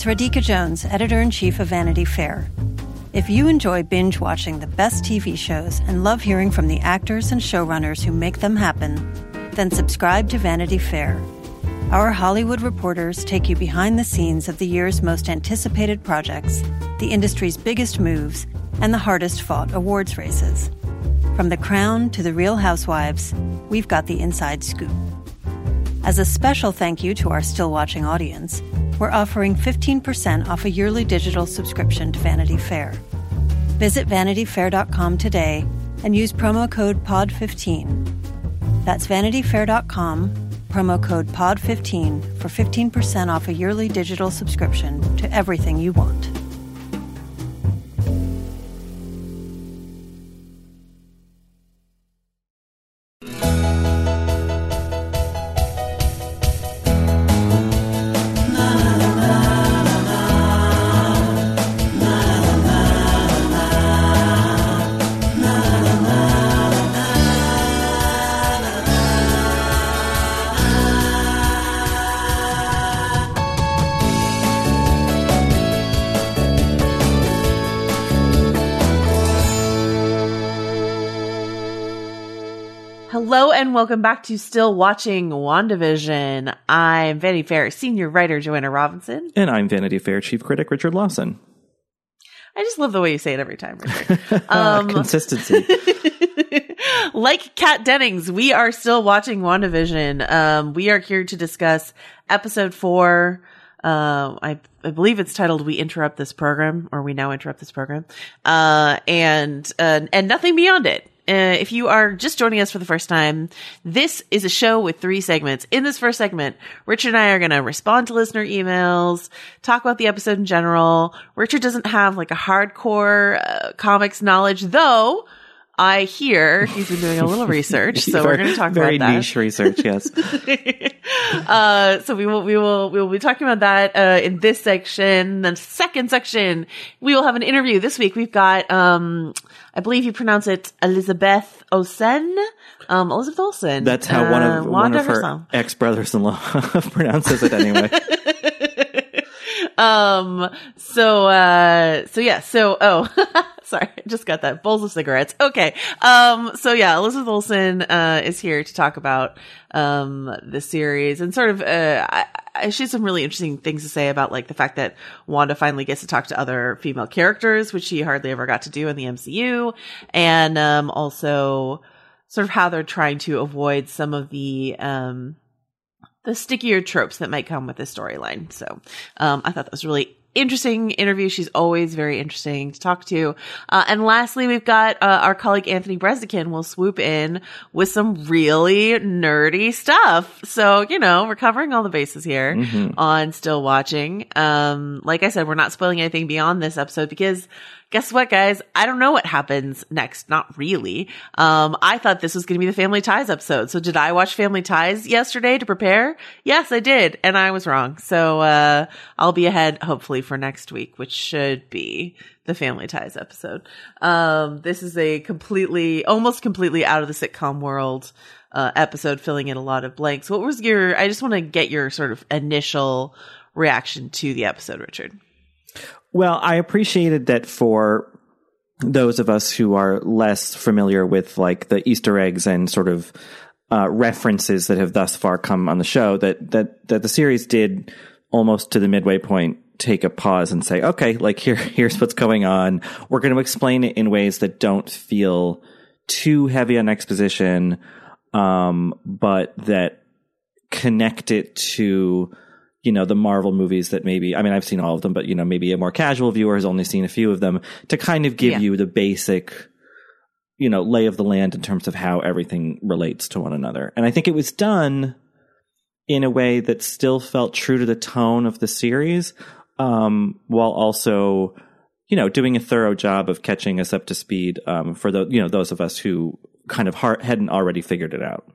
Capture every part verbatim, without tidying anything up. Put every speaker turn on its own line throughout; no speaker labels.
it's Radhika Jones, editor-in-chief of Vanity Fair. If you enjoy binge-watching the best T V shows and love hearing from the actors and showrunners who make them happen, then subscribe to Vanity Fair. Our Hollywood reporters take you behind the scenes of the year's most anticipated projects, the industry's biggest moves, and the hardest-fought awards races. From The Crown to The Real Housewives, we've got the inside scoop. As a special thank you to our still-watching audience, we're offering fifteen percent off a yearly digital subscription to Vanity Fair. Visit vanity fair dot com today and use promo code P O D fifteen. That's vanity fair dot com, promo code P O D fifteen for fifteen percent off a yearly digital subscription to everything you want.
Hello and welcome back to Still Watching WandaVision. I'm Vanity Fair senior writer Joanna Robinson.
And I'm Vanity Fair chief critic Richard Lawson.
I just love the way you say it every time, Richard. Um,
Consistency.
Like Kat Dennings, we are still watching WandaVision. Um, we are here to discuss episode four. Uh, I, I believe it's titled "We Interrupt This Program," or "We Now Interrupt This Program," uh, and uh, and nothing beyond it. Uh, if you are just joining us for the first time, this is a show with three segments. In this first segment, Richard and I are going to respond to listener emails, talk about the episode in general. Richard doesn't have like a hardcore uh, comics knowledge, though I hear he's been doing a little research, so
very,
we're going to talk
very
about that.
Very niche research, yes.
uh, so we will, we will, we will be talking about that, uh, in this section. The second section, we will have an interview. This week we've got, um, I believe you pronounce it Elizabeth Olsen. Um, Elizabeth Olsen.
That's how one of,
uh,
one of her
herself.
ex-brothers-in-law pronounces it anyway.
um, so, uh, so yeah, so, oh, sorry, I just got that. Bowls of cigarettes. Okay. Um, so yeah, Elizabeth Olsen, uh, is here to talk about, um, the series and sort of, uh, I, I, she has some really interesting things to say about like the fact that Wanda finally gets to talk to other female characters, which she hardly ever got to do in the M C U. And, um, also sort of how they're trying to avoid some of the, um, the stickier tropes that might come with this storyline. So, um, I thought that was really interesting interview. She's always very interesting to talk to. Uh, and lastly, we've got, uh, our colleague Anthony Brezikin will swoop in with some really nerdy stuff. So, you know, we're covering all the bases here mm-hmm. on Still Watching. Um, like I said, we're not spoiling anything beyond this episode because guess what, guys? I don't know what happens next. Not really. Um, I thought this was going to be the Family Ties episode. So did I watch Family Ties yesterday to prepare? Yes, I did. And I was wrong. So, uh, I'll be ahead hopefully for next week, which should be the Family Ties episode. Um, this is a completely, almost completely out of the sitcom world, uh, episode, filling in a lot of blanks. What was your, I just want to get your sort of initial reaction to the episode, Richard.
Well, I appreciated that for those of us who are less familiar with like the Easter eggs and sort of uh, references that have thus far come on the show, that that that the series did almost to the midway point take a pause and say, okay, like here here's what's going on. We're going to explain it in ways that don't feel too heavy on exposition, um, but that connect it to, you know, the Marvel movies that maybe, I mean, I've seen all of them, but, you know, maybe a more casual viewer has only seen a few of them to kind of give yeah. you the basic, you know, lay of the land in terms of how everything relates to one another. And I think it was done in a way that still felt true to the tone of the series, um, while also, you know, doing a thorough job of catching us up to speed, um, for the, you know, those of us who kind of heart, hadn't already figured it out.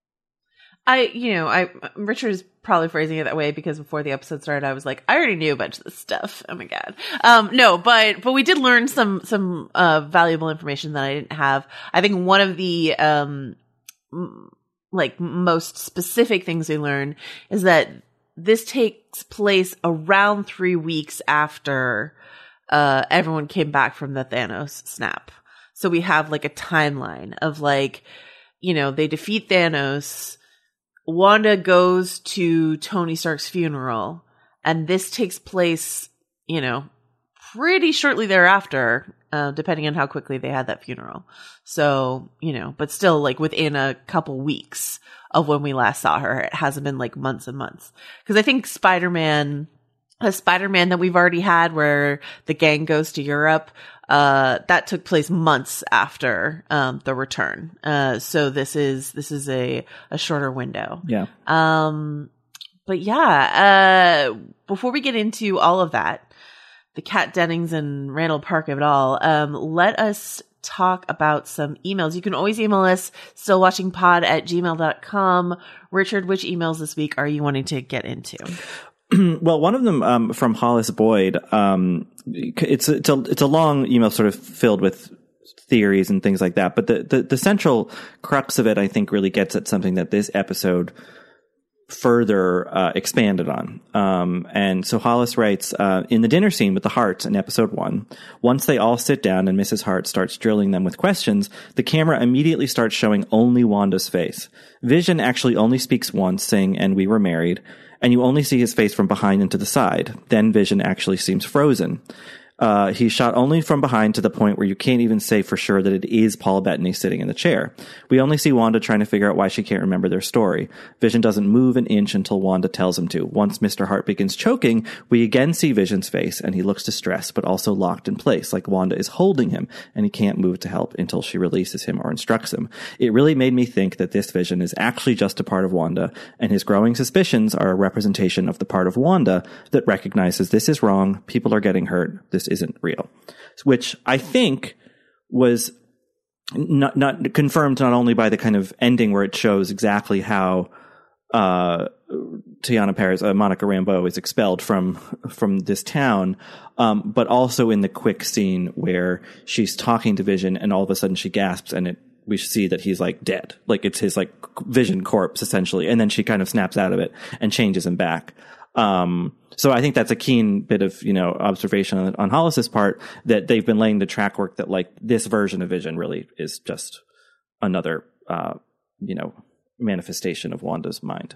I, you know, I, Richard is probably phrasing it that way because before the episode started, I was like, I already knew a bunch of this stuff. Oh my God. Um, no, but, but we did learn some, some, uh, valuable information that I didn't have. I think one of the, um, like most specific things we learned is that this takes place around three weeks after uh, everyone came back from the Thanos snap. So we have like a timeline of like, you know, they defeat Thanos. Wanda goes to Tony Stark's funeral, and this takes place, you know, pretty shortly thereafter, uh, depending on how quickly they had that funeral. So, you know, but still like within a couple weeks of when we last saw her. It hasn't been like months and months. Because I think Spider-Man, a Spider-Man that we've already had where the gang goes to Europe, uh, that took place months after um, the return. Uh, so this is this is a, a shorter window.
Yeah.
Um, but yeah, uh, before we get into all of that, the Kat Dennings and Randall Park of it all, um, let us talk about some emails. You can always email us, stillwatchingpod at gmail dot com. Richard, which emails this week are you wanting to get into?
Well, one of them um, from Hollis Boyd. Um, it's it's a it's a long email, sort of filled with theories and things like that. But the, the the central crux of it, I think, really gets at something that this episode further uh, expanded on. Um, and so Hollis writes, uh, in the dinner scene with the Harts in episode one, once they all sit down and Missus Hart starts drilling them with questions, the camera immediately starts showing only Wanda's face. Vision actually only speaks once, saying, "And we were married," and you only see his face from behind and to the side. Then Vision actually seems frozen. Uh, he's shot only from behind to the point where you can't even say for sure that it is Paul Bettany sitting in the chair. We only see Wanda trying to figure out why she can't remember their story. Vision doesn't move an inch until Wanda tells him to. Once Mister Hart begins choking, we again see Vision's face, and he looks distressed, but also locked in place, like Wanda is holding him, and he can't move to help until she releases him or instructs him. It really made me think that this Vision is actually just a part of Wanda, and his growing suspicions are a representation of the part of Wanda that recognizes this is wrong, people are getting hurt, this isn't real, which I think was not not confirmed not only by the kind of ending where it shows exactly how uh, Teyonah Parris, uh, Monica Rambeau, is expelled from from this town, um, but also in the quick scene where she's talking to Vision and all of a sudden she gasps and it we see that he's like dead, like it's his like Vision corpse essentially, and then she kind of snaps out of it and changes him back. Um, so I think that's a keen bit of, you know, observation on, on Hollis's part, that they've been laying the track work that like this version of Vision really is just another, uh, you know, manifestation of Wanda's mind.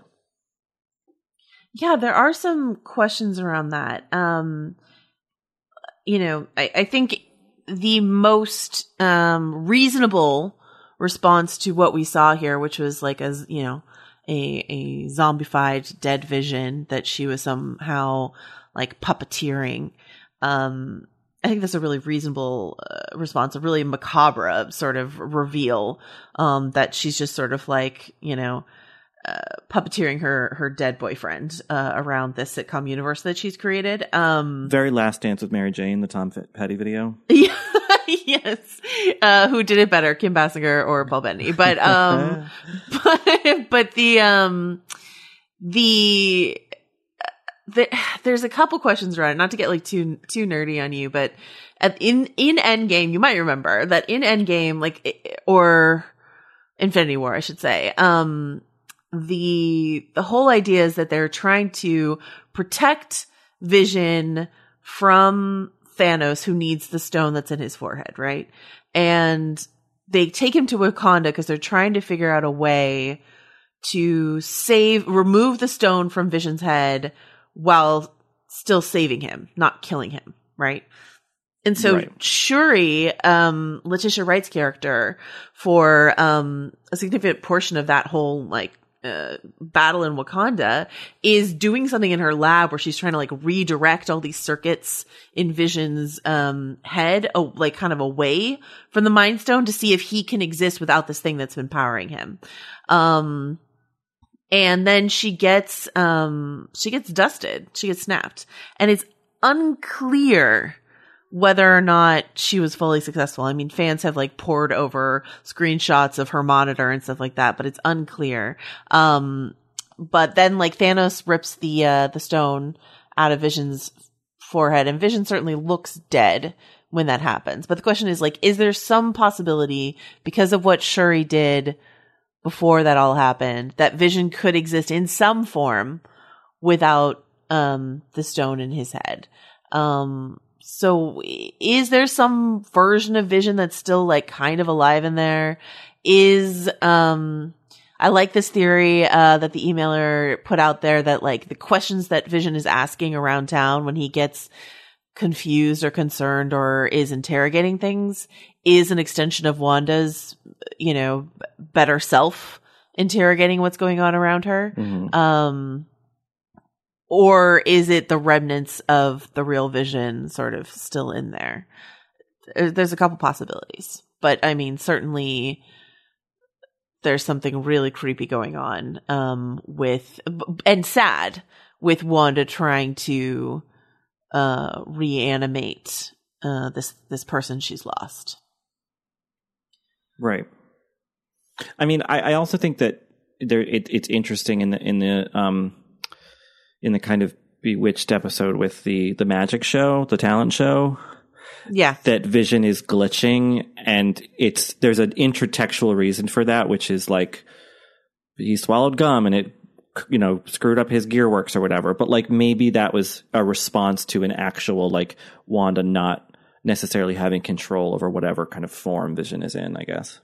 Yeah, there are some questions around that. Um, you know, I, I think the most, um, reasonable response to what we saw here, which was like, as, you know, a a zombified dead Vision that she was somehow like puppeteering. Um, I think that's a really reasonable uh, response, a really macabre sort of reveal, um, that she's just sort of like, you know, uh, puppeteering her, her dead boyfriend, uh, around this sitcom universe that she's created. Um,
Very Last Dance with Mary Jane, the Tom Petty video.
Yeah. Yes. Uh, who did it better, Kim Basinger or Paul Bettany? But, um, but, but the, um, the, the, there's a couple questions around it, not to get like too, too nerdy on you, but at, in, in Endgame, you might remember that in Endgame, like, or Infinity War, I should say, um, the, the whole idea is that they're trying to protect Vision from Thanos, who needs the stone that's in his forehead, right? And they take him to Wakanda because they're trying to figure out a way to save, remove the stone from Vision's head while still saving him, not killing him, right? And so right. Shuri, um, Letitia Wright's character, for um, a significant portion of that whole like Uh, battle in Wakanda, is doing something in her lab where she's trying to like redirect all these circuits in Vision's um, head, oh, like kind of away from the Mind Stone to see if he can exist without this thing that's been powering him. Um, and then she gets um, she gets dusted, she gets snapped, and it's unclear whether or not she was fully successful. I mean, fans have like poured over screenshots of her monitor and stuff like that, but it's unclear. Um, but then like Thanos rips the, uh, the stone out of Vision's forehead, and Vision certainly looks dead when that happens. But the question is like, is there some possibility, because of what Shuri did before that all happened, that Vision could exist in some form without um, the stone in his head. Um, so is there some version of Vision that's still like kind of alive in there? Is, um, I like this theory, uh, that the emailer put out there that like the questions that Vision is asking around town when he gets confused or concerned or is interrogating things is an extension of Wanda's, you know, better self interrogating what's going on around her.
Mm-hmm.
Um, or is it the remnants of the real Vision sort of still in there? There's a couple possibilities, but I mean, certainly there's something really creepy going on, um, with, and sad with Wanda trying to, uh, reanimate, uh, this, this person she's lost.
Right. I mean, I, I also think that there, it, it's interesting in the, in the, um, in the kind of Bewitched episode with the, the magic show, the talent show.
Yeah.
That Vision is glitching, and it's, there's an intertextual reason for that, which is like, he swallowed gum and it, you know, screwed up his gearworks or whatever. But like, maybe that was a response to an actual, like, Wanda not necessarily having control over whatever kind of form Vision is in, I guess.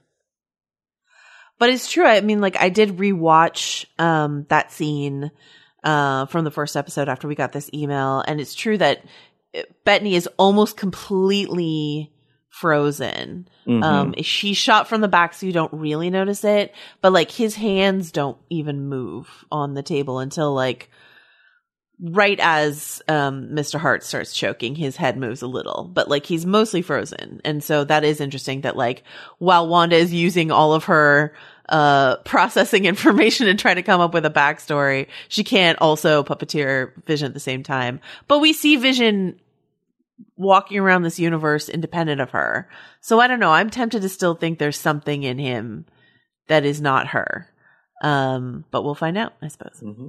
But it's true. I mean, like, I did rewatch um, that scene uh, from the first episode after we got this email. And it's true that Bettany is almost completely frozen.
Mm-hmm.
Um, she's shot from the back, so you don't really notice it. But, like, his hands don't even move on the table until, like, right as um, Mister Hart starts choking, his head moves a little. But, like, he's mostly frozen. And so that is interesting that, like, while Wanda is using all of her uh processing information and trying to come up with a backstory, she can't also puppeteer Vision at the same time. But we see Vision walking around this universe independent of her. So I don't know. I'm tempted to still think there's something in him that is not her. Um, but we'll find out, I suppose.
Mm-hmm.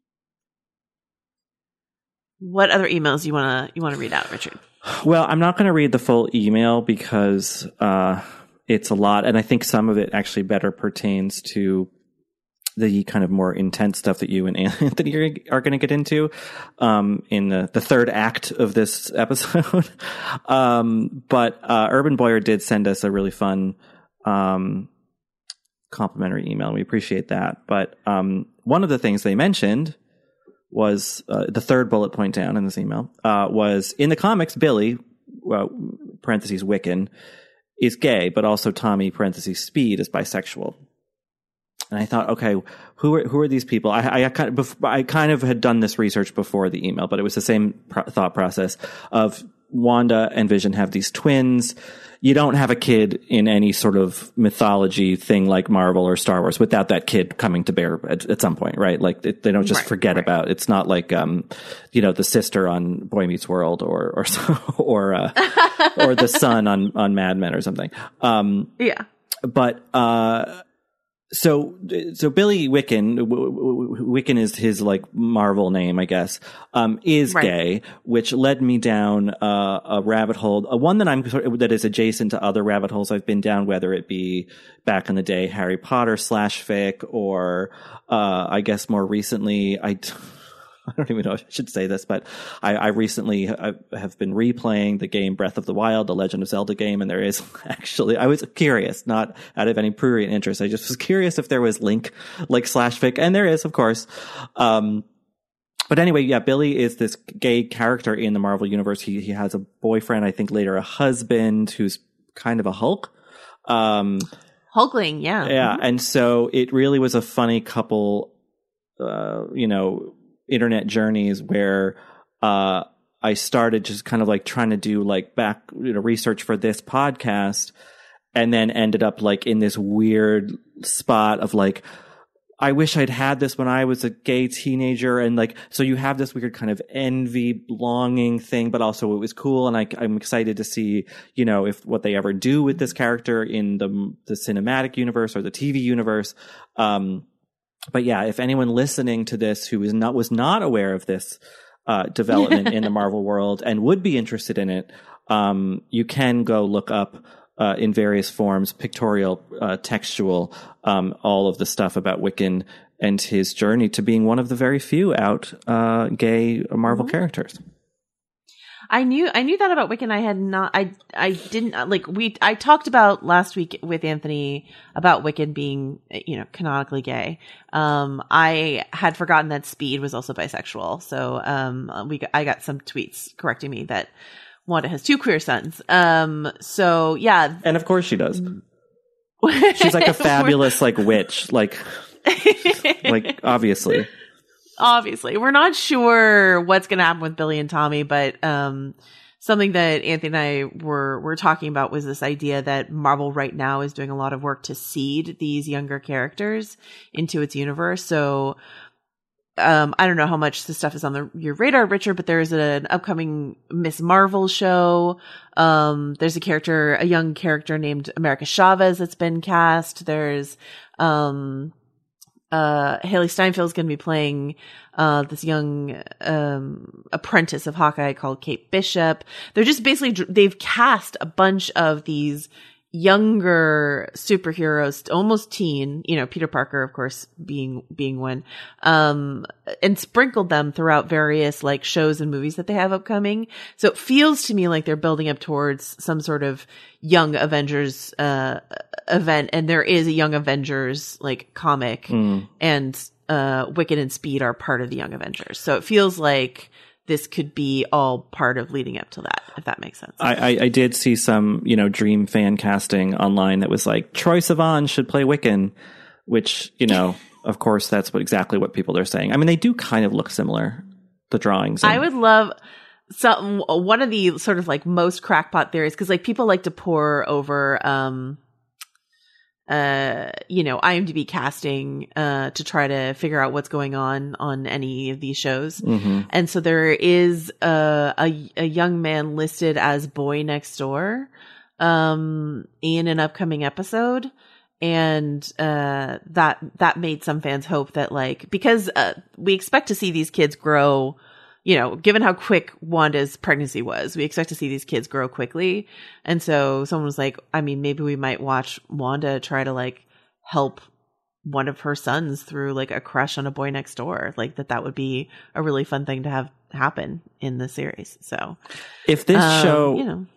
What other emails you wanna you wanna read out, Richard?
Well, I'm not going to read the full email because uh it's a lot, and I think some of it actually better pertains to the kind of more intense stuff that you and Anthony are, are going to get into um, in the, the third act of this episode. um, but uh, Urban Boyer did send us a really fun um, complimentary email, and we appreciate that. But um, one of the things they mentioned was uh, the third bullet point down in this email uh, was in the comics, Billy, well, parentheses Wiccan, is gay, but also Tommy, parentheses, Speed, is bisexual. And I thought, okay, who are who are these people? I, I kind of I kind of had done this research before the email, but it was the same pro- thought process of Wanda and Vision have these twins. You don't have a kid in any sort of mythology thing like Marvel or Star Wars without that kid coming to bear at, at some point, right? Like they, they don't just
right,
forget
right.
about. It's not like um, you know, the sister on Boy Meets World or or or uh, or the son on on Mad Men or something. Um,
yeah,
but uh. So, so Billy Wiccan, Wiccan is his like Marvel name, I guess, um, is right. gay, which led me down uh, a rabbit hole, a one that I'm that is adjacent to other rabbit holes I've been down, whether it be back in the day Harry Potter slash fic, or uh, I guess more recently, I. I don't even know if I should say this, but I, I recently I have been replaying the game Breath of the Wild, the Legend of Zelda game, and there is actually, I was curious, not out of any prurient interest. I just was curious if there was Link, like slash fic, and there is, of course. Um, but anyway, yeah, Billy is this gay character in the Marvel Universe. He he has a boyfriend, I think later a husband, who's kind of a Hulk. Um,
Hulkling, yeah.
Yeah, and so it really was a funny couple, uh, you know, internet journeys where uh I started just kind of like trying to do like back you know research for this podcast, and then ended up like in this weird spot of like, I wish I'd had this when I was a gay teenager. And like, so you have this weird kind of envy, longing thing, but also it was cool. And I, I'm excited to see, you know, if what they ever do with this character in the, the cinematic universe or the T V universe. Um, But yeah, if anyone listening to this who is not was not aware of this uh, development in the Marvel world and would be interested in it, um, you can go look up uh, in various forms, pictorial, uh, textual, um, all of the stuff about Wiccan and his journey to being one of the very few out uh, gay Marvel
Mm-hmm.
characters.
I knew I knew that about Wiccan. I had not. I I didn't like we. I talked about last week with Anthony about Wiccan being, you know, canonically gay. Um, I had forgotten that Speed was also bisexual. So um, we got, I got some tweets correcting me that Wanda has two queer sons. Um, so yeah,
And of course she does. She's like a fabulous like witch, like like obviously.
Obviously, we're not sure what's going to happen with Billy and Tommy, but um, something that Anthony and I were were talking about was this idea that Marvel right now is doing a lot of work to seed these younger characters into its universe. So um, I don't know how much this stuff is on the, your radar, Richard, but there's an upcoming Miss Marvel show. Um, there's a character, a young character named America Chavez that's been cast. There's um, Uh, Haley Steinfeld is going to be playing uh, this young um, apprentice of Hawkeye called Kate Bishop. They're just basically, they've cast a bunch of these younger superheroes, almost teen, you know, Peter Parker, of course, being being one, um, and sprinkled them throughout various like shows and movies that they have upcoming. So it feels to me like they're building up towards some sort of Young Avengers uh, event, and there is a Young Avengers like comic,
Mm.
and uh, Wiccan and Speed are part of the Young Avengers. So it feels like this could be all part of leading up to that, if that makes sense.
I, I, I did see some, you know, Dream fan casting online that was like, Troye Sivan should play Wiccan, which, you know, of course, that's what exactly what people are saying. I mean, they do kind of look similar, the drawings. And-
I would love some, one of the sort of like most crackpot theories, because like people like to pour over, um, uh, you know, IMDb casting, uh, to try to figure out what's going on on any of these shows.
Mhm.
And so there is a, a, a young man listed as Boy Next Door, um, in an upcoming episode. And, uh, that, that made some fans hope that like, because, uh, we expect to see these kids grow, you know, given how quick Wanda's pregnancy was, we expect to see these kids grow quickly. And so someone was like, I mean, maybe we might watch Wanda try to like help one of her sons through like a crush on a boy next door. Like that, that would be a really fun thing to have happen in the series. So
if this
um,
show,
you know,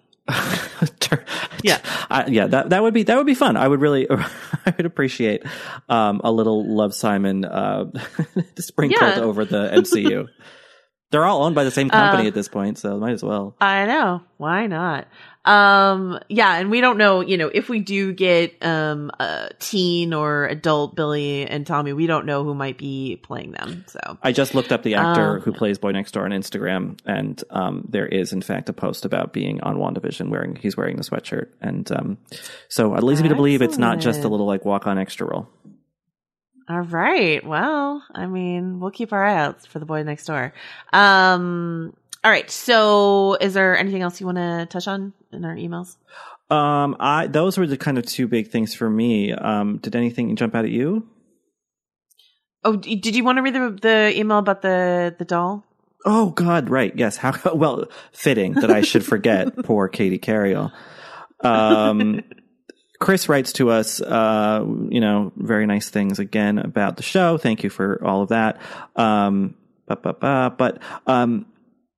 yeah, I, yeah, that that would be that would be fun. I would really, I would appreciate um, a little Love Simon uh, sprinkled
Yeah.
over the M C U. They're all owned by the same company
Uh,
at this point, so might as well.
I know. Why not? Um, yeah. And we don't know, you know, if we do get, um, a teen or adult Billy and Tommy, we don't know who might be playing them. So
I just looked up the actor
Um,
who plays Boy Next Door on Instagram, and um, there is, in fact, a post about being on WandaVision wearing he's wearing the sweatshirt, and um, so it leads me to believe it's not just a
Excellent.
little like walk on extra role.
all right. Well, I mean, we'll keep our eye out for the boy next door. Um, all right. So is there anything else you want to touch on in our emails?
Um, I those were the kind of two big things for me. Um, did anything jump out at you?
Oh, d- did you want to read the, the email about the, the doll?
Oh God, right? Yes. How well fitting that I should forget poor Katie Carriel. Um, Chris writes to us, uh, you know, very nice things again about the show. Thank you for all of that. Um, ba, ba, ba, but um,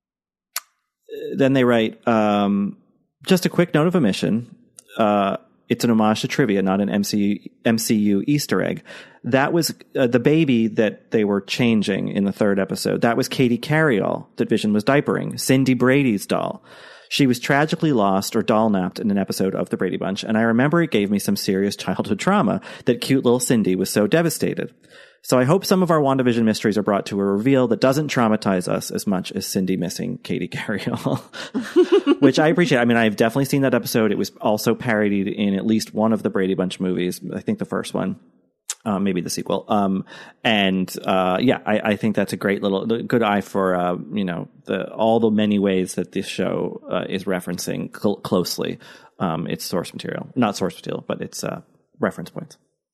then they write, um, just a quick note of omission. Uh, it's an homage to trivia, not an M C U, M C U Easter egg. That was uh, the baby that they were changing in the third episode. That was Katie Carriel that Vision was diapering, Cindy Brady's doll. She was tragically lost or doll-napped in an episode of The Brady Bunch, and I remember it gave me some serious childhood trauma that cute little Cindy was so devastated. So I hope some of our WandaVision mysteries are brought to a reveal that doesn't traumatize us as much as Cindy missing Katie Carriel, which I appreciate. I mean, I've definitely seen that episode. It was also parodied in at least one of the Brady Bunch movies. I think the first one. Uh, maybe the sequel. Um, and, uh, yeah, I, I think that's a great little, good eye for, uh, you know, the, all the many ways that this show, uh, is referencing cl- closely, um, its source material, not source material, but its, uh, reference points.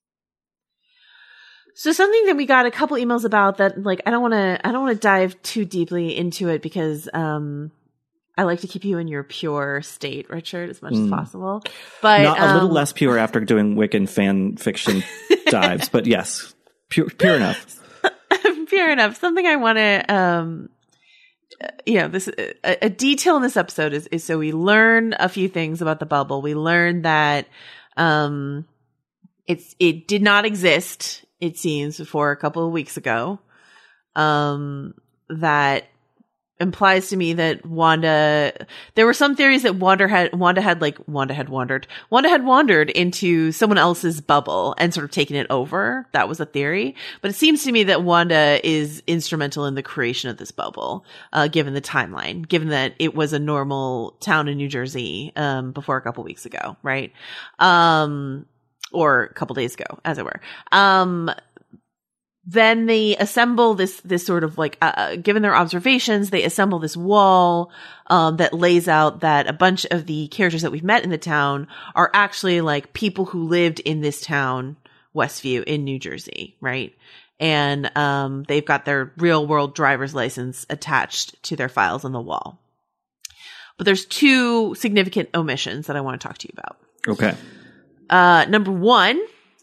So something that we got a couple emails about that, like, I don't want to, I don't want to dive too deeply into it because, um, I like to keep you in your pure state, Richard, as much
Mm.
as possible. But
Not a little
um,
less pure after doing Wiccan fan fiction dives, but yes, Pure, pure enough.
Pure enough. Something I want to, um, you know, this a, a detail in this episode is, is so we learn a few things about the bubble. We learn that um, it's it did not exist, it seems, before a couple of weeks ago. Um, that implies to me that Wanda, there were some theories that Wanda had, Wanda had like, Wanda had wandered, Wanda had wandered into someone else's bubble and sort of taken it over. That was a theory. But it seems to me that Wanda is instrumental in the creation of this bubble, uh, given the timeline, given that it was a normal town in New Jersey, um, before a couple weeks ago, right? Um, or a couple days ago, as it were. Um, Then they assemble this, this sort of like, uh, given their observations, they assemble this wall, um, that lays out that a bunch of the characters that we've met in the town are actually like people who lived in this town, Westview in New Jersey, right? And, um, they've got their real world driver's license attached to their files on the wall. But there's two significant omissions that I want to talk to you about.
Okay.
Uh, number one,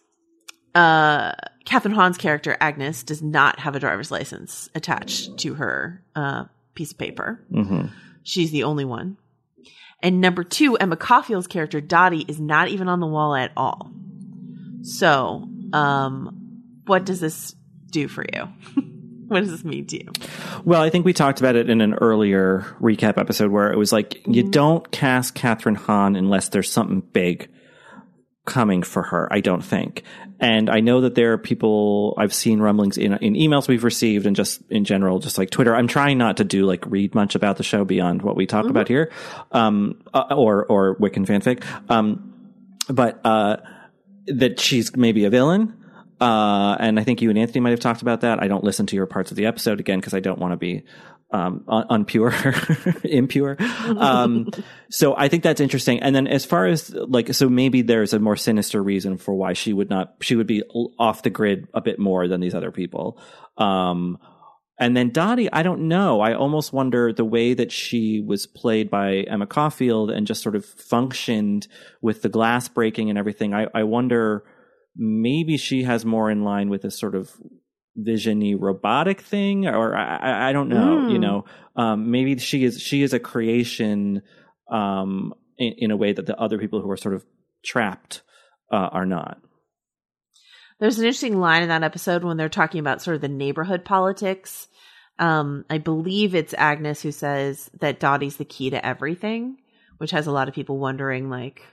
uh, Catherine Hahn's character, Agnes, does not have a driver's license attached to her uh, piece of paper.
Mm-hmm.
She's the only one. And number two, Emma Caulfield's character, Dottie, is not even on the wall at all. So, um, what does this do for you? What does this mean to you?
Well, I think we talked about it in an earlier recap episode where it was like, mm-hmm. you don't cast Catherine Hahn unless there's something big coming for her, I don't think. And I know that there are people, I've seen rumblings in in emails we've received and just in general, just like Twitter. I'm trying not to do like read much about the show beyond what we talk mm-hmm. about here, um, uh, or or Wiccan fanfic. Um, but uh, that she's maybe a villain. Uh, and I think you and Anthony might have talked about that. I don't listen to your parts of the episode again because I don't want to be um, un- unpure, impure. Um, so I think that's interesting. And then as far as like, so maybe there's a more sinister reason for why she would not, she would be off the grid a bit more than these other people. Um, and then Dottie, I don't know. I almost wonder the way that she was played by Emma Caulfield and just sort of functioned with the glass breaking and everything. I, I wonder maybe she has more in line with this sort of vision-y robotic thing, or I, I don't know, mm. you know, um, maybe she is, she is a creation, um, in, in a way that the other people who are sort of trapped, uh, are not.
There's an interesting line in that episode when they're talking about sort of the neighborhood politics. Um, I believe it's Agnes who says that Dottie's the key to everything, which has a lot of people wondering, like,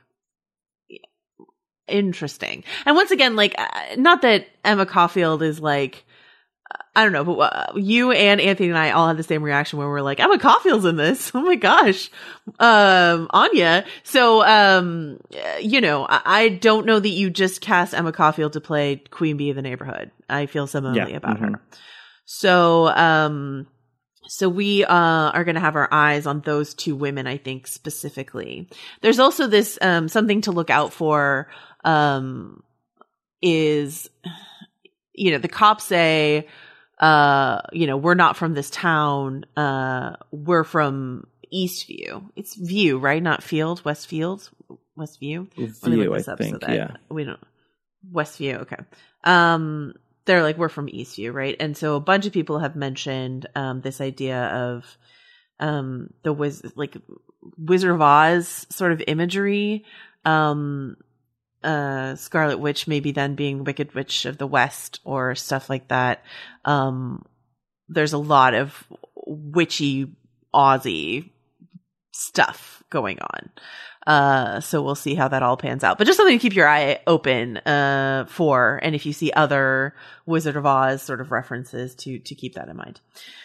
interesting. And once again, like, not that Emma Caulfield is like, I don't know, but uh, you and Anthony and I all had the same reaction where we're like, Emma Caulfield's in this. Oh my gosh. Um, Anya. So, um, you know, I, I don't know that you just cast Emma Caulfield to play Queen Bee of the Neighborhood. I feel similarly yeah. about mm-hmm. her. So, um, so we, uh, are going to have our eyes on those two women, I think, specifically. There's also this, um, something to look out for, um, is, you know, the cops say, uh, you know, we're not from this town. Uh, we're from Eastview. It's View, right? Not Field, Westfield, Westview.
View, I think,
that.
yeah.
We don't, Westview, okay. Um, they're like, we're from Eastview, right? And so a bunch of people have mentioned, um, this idea of, um, the wiz, like Wizard of Oz sort of imagery, um, uh Scarlet Witch maybe then being Wicked Witch of the West or stuff like that. Um there's a lot of witchy Aussie stuff going on. Uh so we'll see how that all pans out. But just something to keep your eye open uh for, and if you see other Wizard of Oz sort of references to to keep that in mind.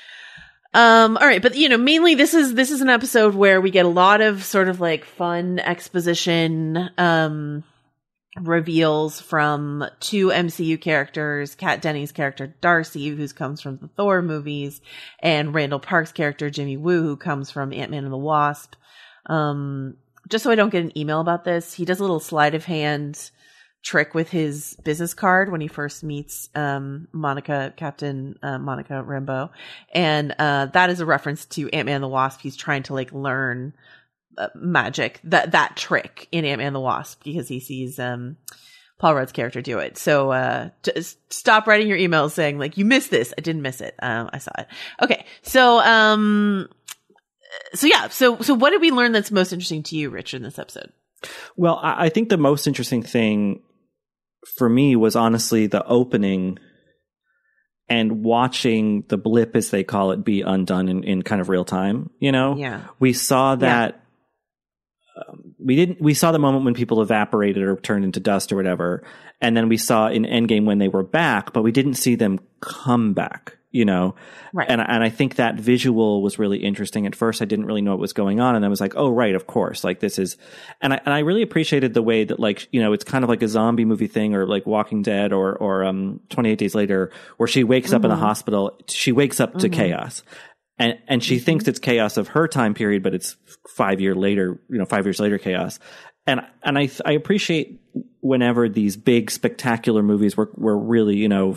Um, all right. But, you know, mainly this is, this is an episode where we get a lot of sort of like fun exposition, um, reveals from two M C U characters, Kat Dennings' character Darcy, who comes from the Thor movies, and Randall Park's character Jimmy Woo, who comes from Ant-Man and the Wasp. Um, just so I don't get an email about this, he does a little sleight of hand trick with his business card when he first meets um Monica, Captain uh, Monica Rambeau, and uh that is a reference to Ant-Man and the Wasp. He's trying to like learn Uh, magic, that that trick in Ant-Man and the Wasp, because he sees um Paul Rudd's character do it. So uh just stop writing your emails saying like, you missed this. I didn't miss it. Um, I saw it. Okay. So, um, so yeah. So, so what did we learn that's most interesting to you, Rich, in this episode?
Well, I, I think the most interesting thing for me was honestly the opening and watching the blip, as they call it, be undone in, in kind of real time. You know,
yeah.
we saw that. Yeah. Um, we didn't. We saw the moment when people evaporated or turned into dust or whatever, and then we saw in Endgame when they were back, but we didn't see them come back. You know,
right?
And and I think that visual was really interesting. At first, I didn't really know what was going on, and I was like, "Oh, right, of course." Like this is, and I and I really appreciated the way that, like, you know, it's kind of like a zombie movie thing, or like Walking Dead, or or um twenty-eight Days Later, where she wakes mm-hmm. up in the hospital. She wakes up to mm-hmm. chaos, and and she mm-hmm. thinks it's chaos of her time period, but it's five year later, you know, five years later chaos. And and I I appreciate whenever these big spectacular movies were were really, you know,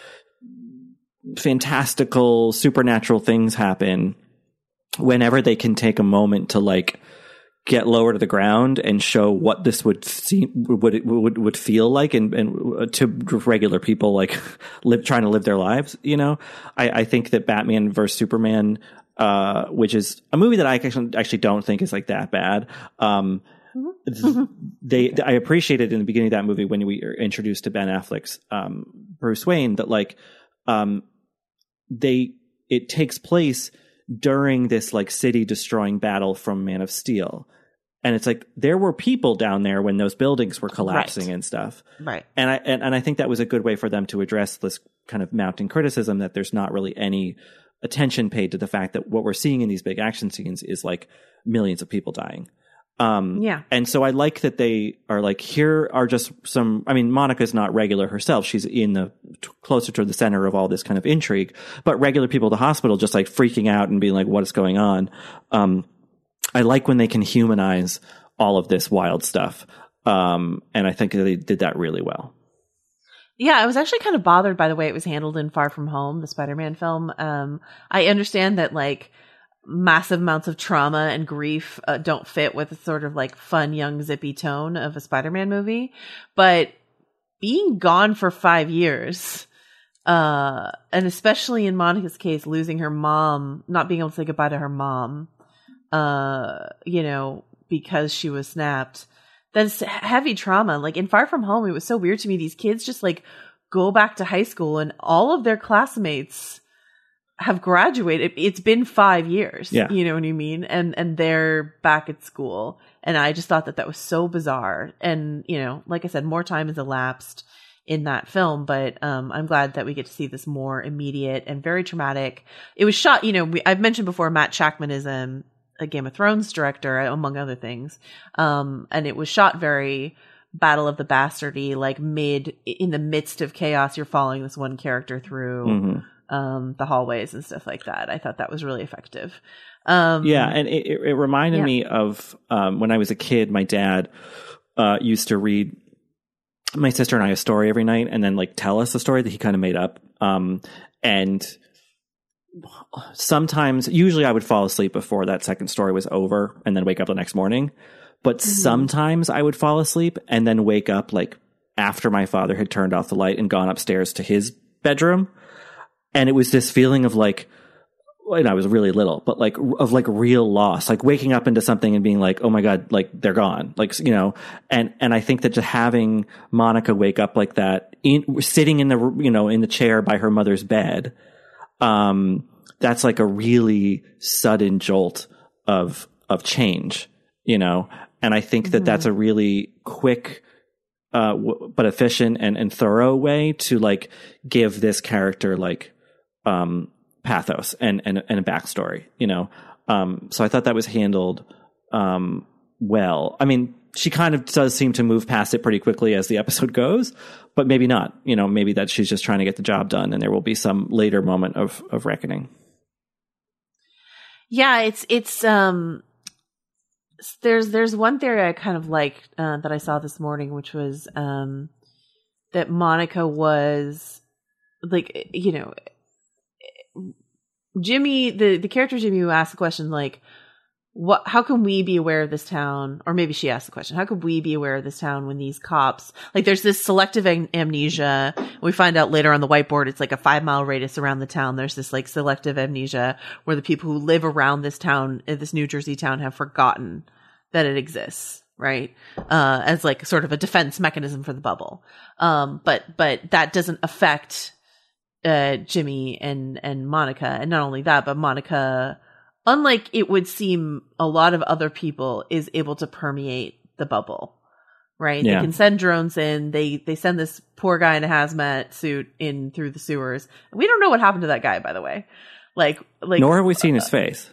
fantastical supernatural things happen, whenever they can take a moment to like get lower to the ground and show what this would seem would it would would feel like, and, and to regular people like live trying to live their lives. You know, I, I think that Batman versus Superman, uh, which is a movie that I actually actually don't think is like that bad. Um, they I appreciated in the beginning of that movie when we were introduced to Ben Affleck's um, Bruce Wayne that like. Um, they it takes place during this like city destroying battle from Man of Steel, and it's like there were people down there when those buildings were collapsing
right.
and stuff,
right?
And I and, and I think that was a good way for them to address this kind of mounting criticism that there's not really any attention paid to the fact that what we're seeing in these big action scenes is like millions of people dying. Um,
yeah.
And so I like that they are like, here are just some, I mean, Monica's not regular herself. She's in the t- closer to the center of all this kind of intrigue, but regular people at the hospital just like freaking out and being like, what is going on? Um, I like when they can humanize all of this wild stuff. Um, and I think they did that really well.
Yeah, I was actually kind of bothered by the way it was handled in Far From Home, the Spider-Man film. Um, I understand that like, massive amounts of trauma and grief uh, don't fit with a sort of like fun, young, zippy tone of a Spider-Man movie. But being gone for five years, uh, and especially in Monica's case, losing her mom, not being able to say goodbye to her mom, uh, you know, because she was snapped, that's heavy trauma. Like in Far From Home, it was so weird to me. These kids just like go back to high school and all of their classmates have graduated. It's been five years.
Yeah.
You know what I mean? And, and they're back at school. And I just thought that that was so bizarre. And, you know, like I said, more time has elapsed in that film, but, um, I'm glad that we get to see this more immediate and very traumatic. It was shot, you know, we, I've mentioned before, Matt Shakman is a, a Game of Thrones director, among other things. Um, and it was shot very Battle of the Bastardy, like mid, in the midst of chaos, you're following this one character through, mm-hmm. um the hallways and stuff like that. I thought that was really effective. Um
yeah, and it, it reminded
yeah.
me of um when I was a kid, my dad uh used to read my sister and I a story every night and then like tell us a story that he kind of made up. Um and sometimes, usually I would fall asleep before that second story was over and then wake up the next morning. But mm-hmm. sometimes I would fall asleep and then wake up like after my father had turned off the light and gone upstairs to his bedroom. And it was this feeling of like, and I was really little, but like of like real loss, like waking up into something and being like, oh my God, like they're gone. Like, you know, and, and I think that just having Monica wake up like that, in, sitting in the, you know, in the chair by her mother's bed, um, that's like a really sudden jolt of, of change, you know? And I think that mm-hmm. that's a really quick, uh, w- but efficient and, and thorough way to like give this character like, um, pathos and, and, and a backstory, you know? Um, so I thought that was handled, um, well. I mean, she kind of does seem to move past it pretty quickly as the episode goes, but maybe not, you know, maybe that she's just trying to get the job done and there will be some later moment of, of reckoning.
Yeah, it's, it's, um, there's, there's one theory I kind of like, uh, that I saw this morning, which was, um, that Monica was like, you know, Jimmy, the, the character Jimmy, who asked the question, like, what, how can we be aware of this town? Or maybe she asked the question, how could we be aware of this town when these cops, like there's this selective am- amnesia. We find out later on the whiteboard, it's like a five mile radius around the town. There's this like selective amnesia where the people who live around this town, this New Jersey town, have forgotten that it exists, right? Uh, as like sort of a defense mechanism for the bubble. Um, but, but that doesn't affect, uh, Jimmy and, and Monica. And not only that, but Monica, unlike it would seem a lot of other people, is able to permeate the bubble, right? Yeah. They can send drones in. They they send this poor guy in a hazmat suit in through the sewers. We don't know what happened to that guy, by the way. Like, like
nor have we seen uh, his face.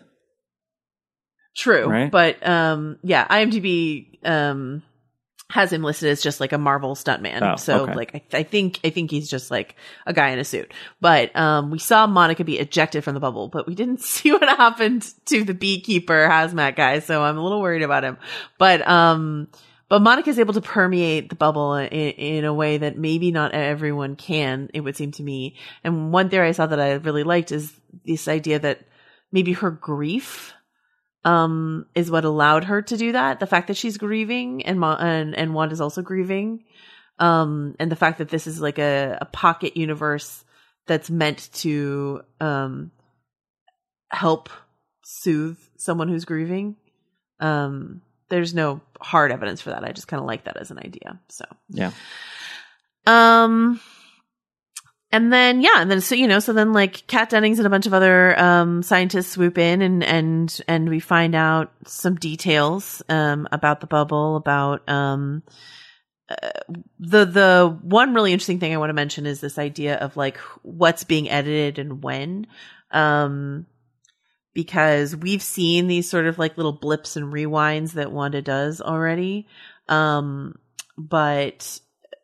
True,
right?
But um, yeah, IMDb um has him listed as just like a Marvel stuntman.
Oh,
so
okay.
like, I, I think, I think he's just like a guy in a suit, but, um, we saw Monica be ejected from the bubble, but we didn't see what happened to the beekeeper hazmat guy. So I'm a little worried about him, but, um, but Monica's able to permeate the bubble in, in a way that maybe not everyone can, it would seem to me. And one theory I saw that I really liked is this idea that maybe her grief um, is what allowed her to do that. The fact that she's grieving and, Mo- and, and Wanda's also grieving. Um, and the fact that this is like a, a pocket universe that's meant to, um, help soothe someone who's grieving. Um, there's no hard evidence for that. I just kind of like that as an idea. So,
yeah.
Um, And then, yeah, and then, so, you know, so then like Kat Dennings and a bunch of other, um, scientists swoop in and, and, and we find out some details, um, about the bubble, about, um, uh, the, the one really interesting thing I want to mention is this idea of like what's being edited and when, um, because we've seen these sort of like little blips and rewinds that Wanda does already. Um, but,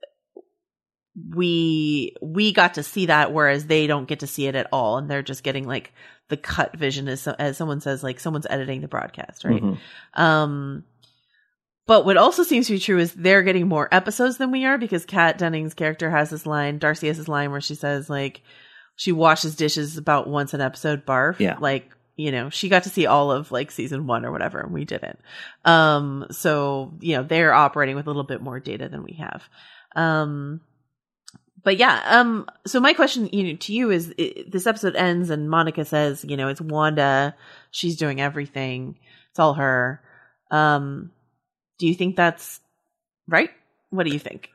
we we got to see that, whereas they don't get to see it at all, and they're just getting like the cut vision, as as someone says, like someone's editing the broadcast, right? Mm-hmm. Um, but what also seems to be true is they're getting more episodes than we are, because Kat Dennings' character has this line, Darcy has this line where she says like she washes dishes about once an episode, barf.
Yeah,
like, you know, she got to see all of like season one or whatever, and we didn't. Um, so you know they're operating with a little bit more data than we have. Um. But yeah, um, so my question, you know, to you is, it, this episode ends and Monica says, you know, it's Wanda, she's doing everything, it's all her. Um, do you think that's right? What do you think?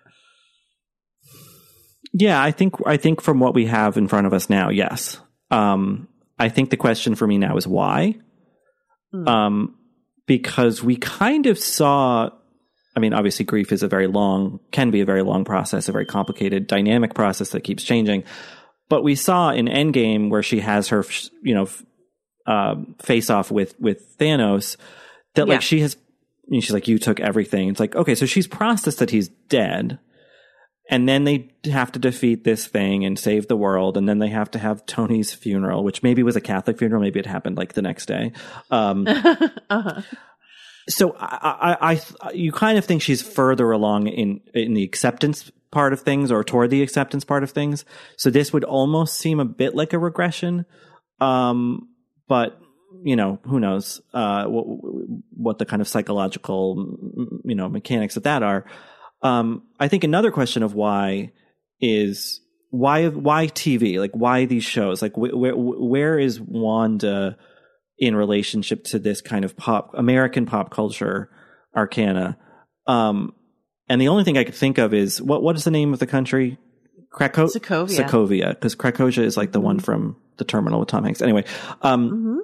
Yeah, I think I think from what we have in front of us now, yes. Um, I think the question for me now is why? Mm. Um, because we kind of saw. I mean, obviously grief is a very long, can be a very long process, a very complicated, dynamic process that keeps changing. But we saw in Endgame where she has her, you know, uh, face off with, with Thanos that like yeah. she has, you know, she's like, you took everything. It's like, okay, so she's processed that he's dead. And then they have to defeat this thing and save the world. And then they have to have Tony's funeral, which maybe was a Catholic funeral. Maybe it happened like the next day. Um, uh-huh. So I, I, I, you kind of think she's further along in, in the acceptance part of things, or toward the acceptance part of things. So this would almost seem a bit like a regression. Um, but you know, who knows, uh, what, what the kind of psychological, you know, mechanics of that are. Um, I think another question of why is why, why T V? Like why these shows? Like wh- where, where is Wanda in relationship to this kind of pop, American pop culture arcana? Um, and the only thing I could think of is, what what is the name of the country? Krakow?
Sokovia.
Sokovia, because Krakosia is like the mm-hmm. one from The Terminal with Tom Hanks. Anyway, um, mm-hmm.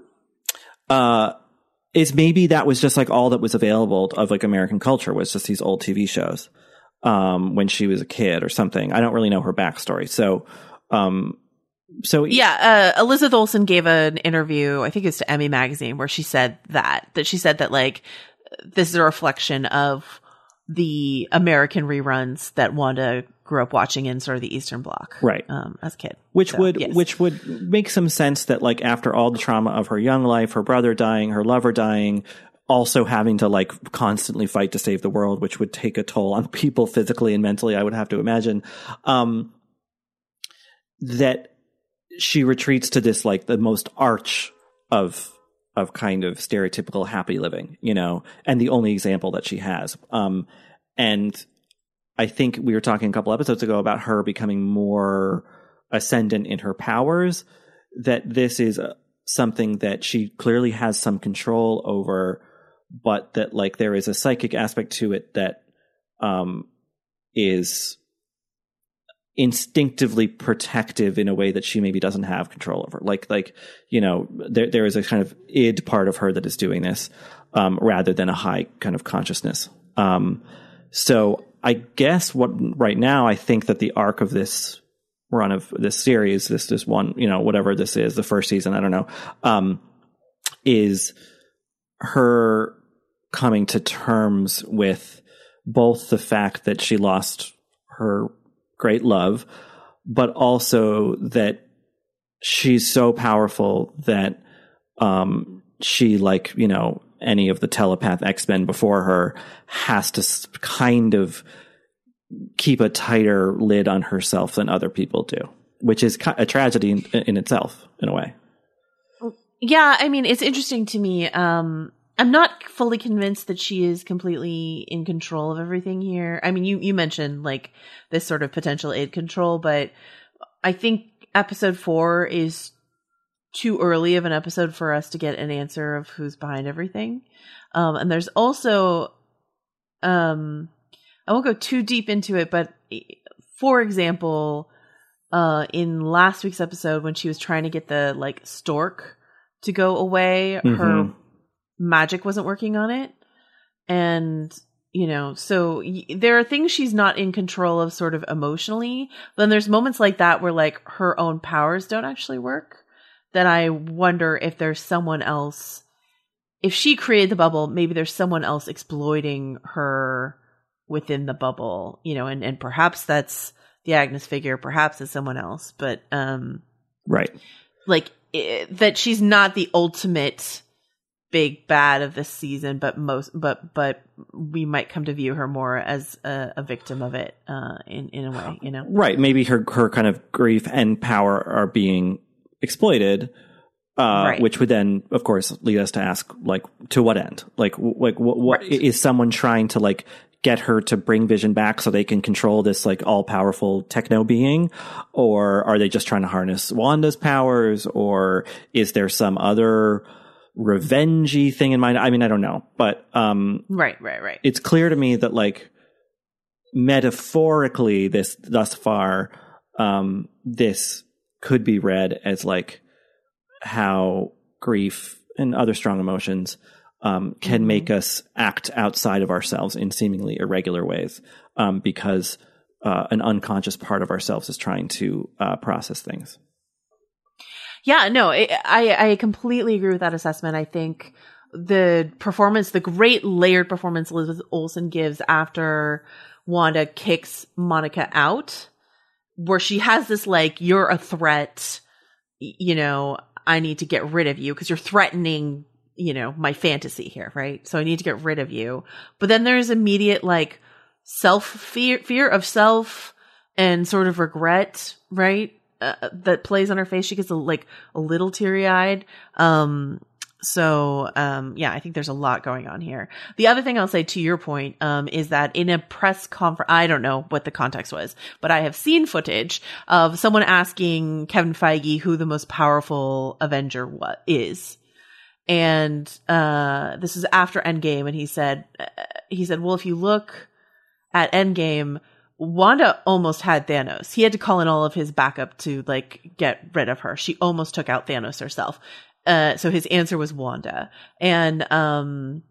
uh, is maybe that was just like all that was available of like American culture was just these old T V shows, um, when she was a kid or something. I don't really know her backstory. So, um, So
yeah, uh, Elizabeth Olsen gave an interview, I think it's to Emmy Magazine, where she said that, that she said that like, this is a reflection of the American reruns that Wanda grew up watching in sort of the Eastern Bloc.
Right.
Um, as a kid.
Which
so,
would,
yes.
which would make some sense that like after all the trauma of her young life, her brother dying, her lover dying, also having to like constantly fight to save the world, which would take a toll on people physically and mentally, I would have to imagine, um, that she retreats to this like the most arch of of kind of stereotypical happy living, you know, and the only example that she has. Um, and I think we were talking a couple episodes ago about her becoming more ascendant in her powers, that this is a, something that she clearly has some control over, but that like there is a psychic aspect to it that um, is instinctively protective in a way that she maybe doesn't have control over. Like, like, you know, there, there is a kind of id part of her that is doing this, um, rather than a high kind of consciousness. Um, so I guess what right now, I think that the arc of this run of this series, this, this one, you know, whatever this is, the first season, I don't know, um, is her coming to terms with both the fact that she lost her great love, but also that she's so powerful that um, she, like, you know, any of the telepath X-Men before her, has to kind of keep a tighter lid on herself than other people do, which is a tragedy in, in itself, in a way.
Yeah, I mean, it's interesting to me. Um, I'm not fully convinced that she is completely in control of everything here. I mean, you, you mentioned like this sort of potential aid control, but I think episode four is too early of an episode for us to get an answer of who's behind everything. Um, and there's also, um, I won't go too deep into it, but for example, uh, in last week's episode, when she was trying to get the like stork to go away, mm-hmm. her magic wasn't working on it. And, you know, so y- there are things she's not in control of sort of emotionally. But then there's moments like that where like her own powers don't actually work, that I wonder if there's someone else, if she created the bubble, maybe there's someone else exploiting her within the bubble, you know, and, and perhaps that's the Agnes figure, perhaps it's someone else, but, um,
right.
Like it, that she's not the ultimate big bad of this season, but most, but, but we might come to view her more as a, a victim of it, uh, in, in a way, you know?
Right. Maybe her, her kind of grief and power are being exploited, uh, right. which would then, of course, lead us to ask, like, to what end? Like, like, what, what right. is someone trying to like get her to bring Vision back so they can control this like all powerful techno being, or are they just trying to harness Wanda's powers, or is there some other revengey thing in mind? I mean, I don't know, but um,
right, right, right.
It's clear to me that like metaphorically, this thus far, um, this could be read as like how grief and other strong emotions um, can mm-hmm. make us act outside of ourselves in seemingly irregular ways, um, because uh, an unconscious part of ourselves is trying to uh, process things.
Yeah, no, it, I I completely agree with that assessment. I think the performance, the great layered performance Elizabeth Olsen gives after Wanda kicks Monica out, where she has this like, you're a threat, you know, I need to get rid of you because you're threatening, you know, my fantasy here, right? So I need to get rid of you. But then there's immediate like self fear, fear of self and sort of regret, right? Uh, that plays on her face. She gets a, like a little teary eyed. Um, so, um, yeah, I think there's a lot going on here. The other thing I'll say to your point, um, is that in a press conference, I don't know what the context was, but I have seen footage of someone asking Kevin Feige who the most powerful Avenger wa- is. And, uh, this is after Endgame. And he said, uh, he said, well, if you look at Endgame, Wanda almost had Thanos. He had to call in all of his backup to like get rid of her. She almost took out Thanos herself. Uh, so his answer was Wanda. And, um,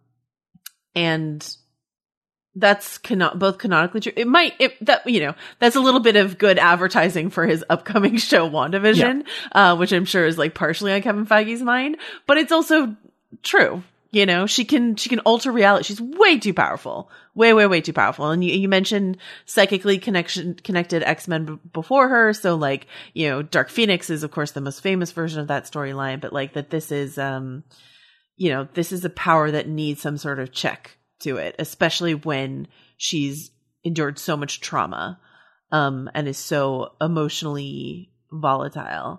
and that's cano- both canonically true. It might, it, that, you know, that's a little bit of good advertising for his upcoming show, WandaVision, yeah. uh, which I'm sure is like partially on Kevin Feige's mind, but it's also true. You know, she can, she can alter reality. She's way too powerful. Way, way, way too powerful. And you, you mentioned psychically connection, connected X-Men b- before her. So like, you know, Dark Phoenix is of course the most famous version of that storyline, but like that this is, um, you know, this is a power that needs some sort of check to it, especially when she's endured so much trauma, um, and is so emotionally volatile.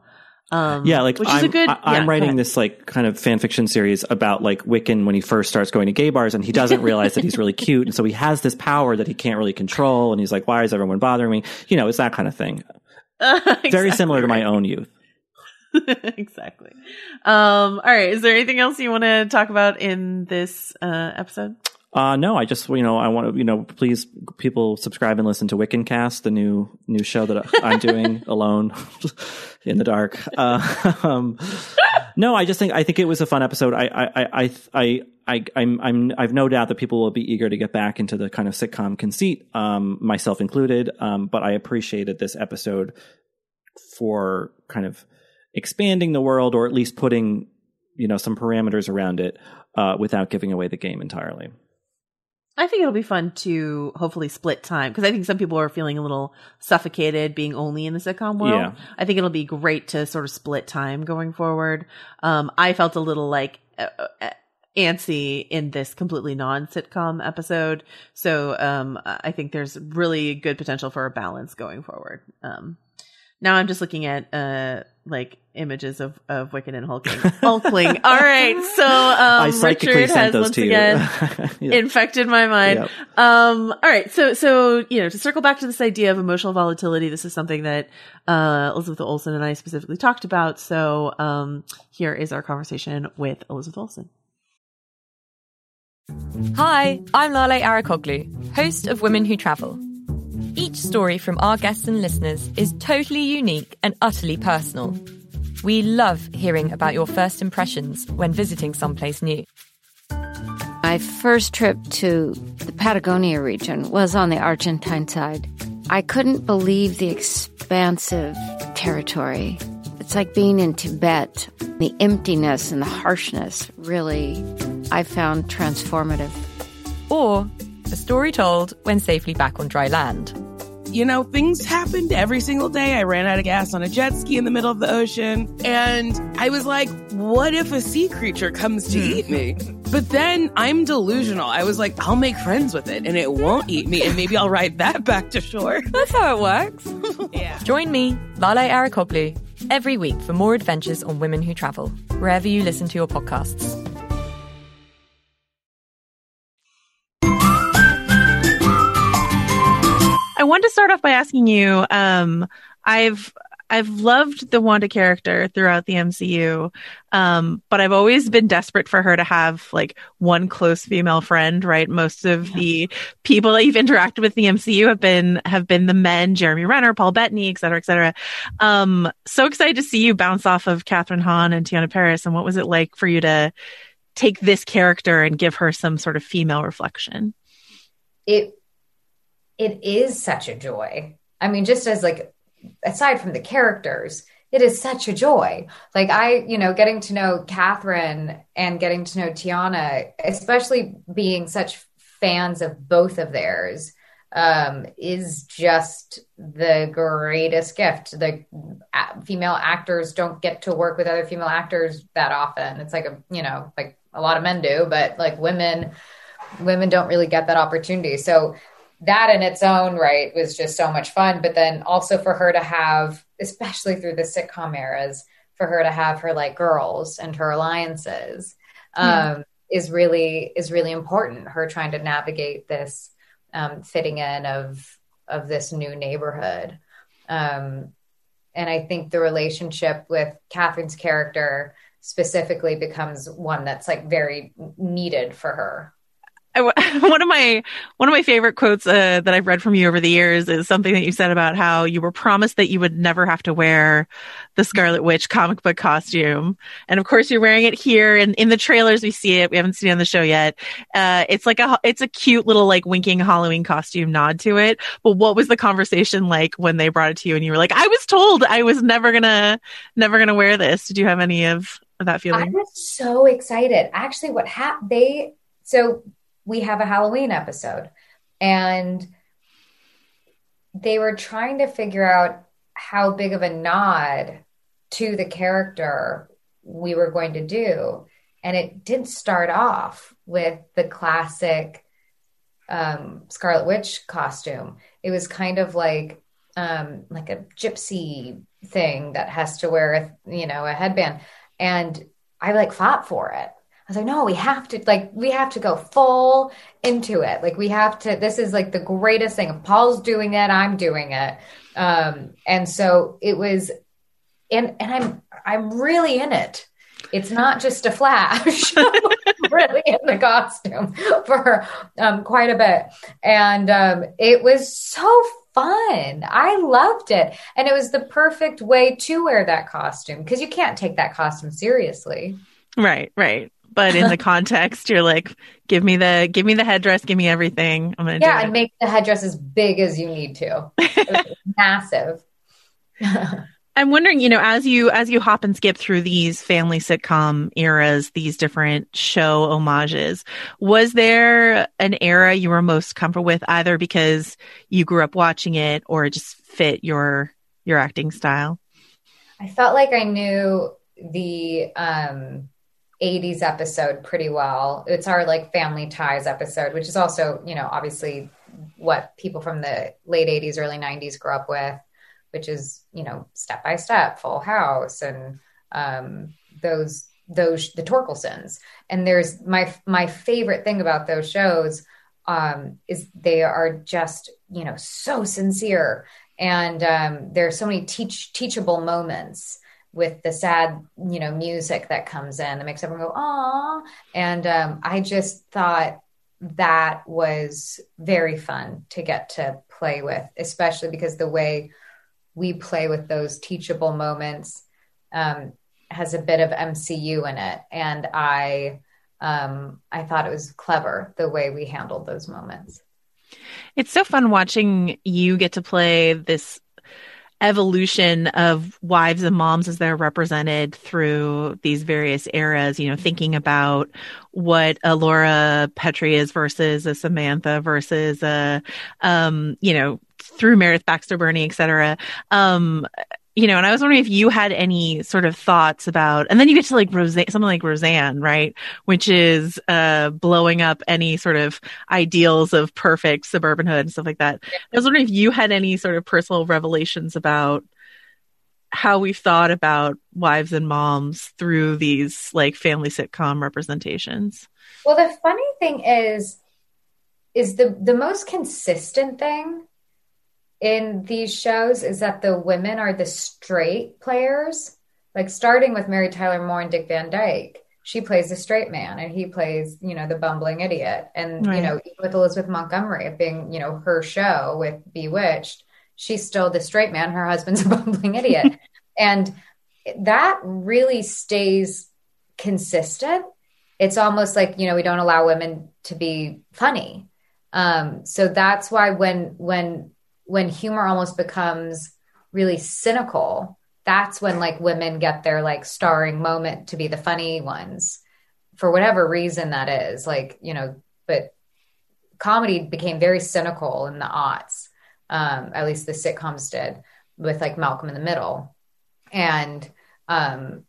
Um,
yeah, like
which
I'm,
is a good.
I, I'm
yeah,
writing this like kind of fan fiction series about like Wiccan when he first starts going to gay bars and he doesn't realize that he's really cute, and so he has this power that he can't really control, and he's like, "Why is everyone bothering me?" You know, it's that kind of thing.
Uh, exactly
Very similar to
right.
my own youth.
Exactly. Um, all right. Is there anything else you want to talk about in this uh, episode?
Uh, no, I just, you know, I want to, you know, please people subscribe and listen to Wiccan Cast, the new, new show that I'm doing alone in the dark. Uh, um, no, I just think, I think it was a fun episode. I, I, I, I, I, I'm, I'm, I've no doubt that people will be eager to get back into the kind of sitcom conceit, um, myself included. Um, but I appreciated this episode for kind of expanding the world, or at least putting, you know, some parameters around it, uh, without giving away the game entirely.
I think it'll be fun to hopefully split time, because I think some people are feeling a little suffocated being only in the sitcom world.
Yeah.
I think it'll be great to sort of split time going forward. Um, I felt a little like uh, uh, antsy in this completely non-sitcom episode. So um, I think there's really good potential for a balance going forward. Um, now I'm just looking at uh, like images of, of Wiccan and Hulkling. Hulkling. All right. So um,
I psychically
Richard
sent
has
those
once
to you.
again
Yeah.
infected my mind.
Yep.
Um, all right. So, so, you know, to circle back to this idea of emotional volatility, this is something that uh, Elizabeth Olsen and I specifically talked about. So um, here is our conversation with Elizabeth Olsen.
Hi, I'm Lale Arakoglu, host of Women Who Travel. Each story from our guests and listeners is totally unique and utterly personal. We love hearing about your first impressions when visiting someplace new.
My first trip to the Patagonia region was on the Argentine side. I couldn't believe the expansive territory. It's like being in Tibet. The emptiness and the harshness really, I found transformative.
Or a story told when safely back on dry land.
You know, things happened every single day. I ran out of gas on a jet ski in the middle of the ocean. And I was like, what if a sea creature comes to eat me? But then I'm delusional. I was like, I'll make friends with it and it won't eat me. And maybe I'll ride that back to shore.
That's how it works.
Yeah.
Join me, Lale Arakoglu, every week for more adventures on Women Who Travel, wherever you listen to your podcasts.
I want to start off by asking you, um, I've I've loved the Wanda character throughout the M C U, um, but I've always been desperate for her to have like one close female friend, right? Most of yeah. the people that you've interacted with in the M C U have been have been the men, Jeremy Renner, Paul Bettany, et cetera, et cetera. Um, so excited to see you bounce off of Catherine Hahn and Teyonah Parris. And what was it like for you to take this character and give her some sort of female reflection?
It It is such a joy. I mean, just as like, aside from the characters, it is such a joy. Like I, you know, getting to know Catherine and getting to know Teyonah, especially being such fans of both of theirs, um, is just the greatest gift. The uh, female actors don't get to work with other female actors that often. It's like, a, you know, like a lot of men do, but like women, women don't really get that opportunity. So that in its own right was just so much fun. But then also for her to have, especially through the sitcom eras, for her to have her like girls and her alliances um, yeah. is really, is really important. Her trying to navigate this um, fitting in of, of this new neighborhood. Um, and I think the relationship with Catherine's character specifically becomes one that's like very needed for her.
I, one of my one of my favorite quotes uh, that I've read from you over the years is something that you said about how you were promised that you would never have to wear the Scarlet Witch comic book costume, and of course you're wearing it here. And in the trailers we see it. We haven't seen it on the show yet. Uh, it's like a it's a cute little like winking Halloween costume nod to it. But what was the conversation like when they brought it to you and you were like, I was told I was never gonna never gonna wear this? Did you have any of that feeling?
I was so excited. Actually, what happened? They so. We have a Halloween episode and they were trying to figure out how big of a nod to the character we were going to do. And it did start off with the classic um, Scarlet Witch costume. It was kind of like um, like a gypsy thing that has to wear, a, you know, a headband. And I like fought for it. I was like, no, we have to, like, we have to go full into it. Like, we have to, this is like the greatest thing. If Paul's doing it, I'm doing it. Um, and so it was, and, and I'm, I'm really in it. It's not just a flash. I'm really in the costume for um, quite a bit. And um, it was so fun. I loved it. And it was the perfect way to wear that costume because you can't take that costume seriously. Right,
right. But in the context, you're like, give me the give me the headdress, give me everything. I'm gonna
yeah,
do it.
And make the headdress as big as you need to. It was massive.
I'm wondering, you know, as you as you hop and skip through these family sitcom eras, these different show homages, was there an era you were most comfortable with, either because you grew up watching it or it just fit your your acting style?
I felt like I knew the um, eighties episode pretty well. It's our like Family Ties episode, which is also, you know, obviously what people from the late eighties, early nineties grew up with, which is, you know, Step by Step, Full House, and um, those, those, the Torkelsons. And there's my, my favorite thing about those shows um, is they are just, you know, so sincere. And um, there are so many teach, teachable moments with the sad, you know, music that comes in that makes everyone go, "Aw." And um, I just thought that was very fun to get to play with, especially because the way we play with those teachable moments um, has a bit of M C U in it. And I, um, I thought it was clever the way we handled those moments.
It's so fun watching you get to play this evolution of wives and moms as they're represented through these various eras, you know, thinking about what a Laura Petrie is versus a Samantha versus a, um, you know, through Meredith Baxter Birney, et cetera. Um, you know, and I was wondering if you had any sort of thoughts about, and then you get to like Roseanne, something like Roseanne, right? Which is, uh, blowing up any sort of ideals of perfect suburbanhood and stuff like that. I was wondering if you had any sort of personal revelations about how we've thought about wives and moms through these like family sitcom representations.
Well, the funny thing is, is the, the most consistent thing in these shows is that the women are the straight players, like starting with Mary Tyler Moore and Dick Van Dyke. She plays the straight man and he plays, you know, the bumbling idiot. And, right. you know, with Elizabeth Montgomery, it being, you know, her show with Bewitched, she's still the straight man. Her husband's a bumbling idiot. And that really stays consistent. It's almost like, you know, we don't allow women to be funny. Um, so that's why when, when, when humor almost becomes really cynical, that's when like women get their like starring moment to be the funny ones for whatever reason that is, like, you know, but comedy became very cynical in the aughts. Um, at least the sitcoms did with like Malcolm in the Middle. And um,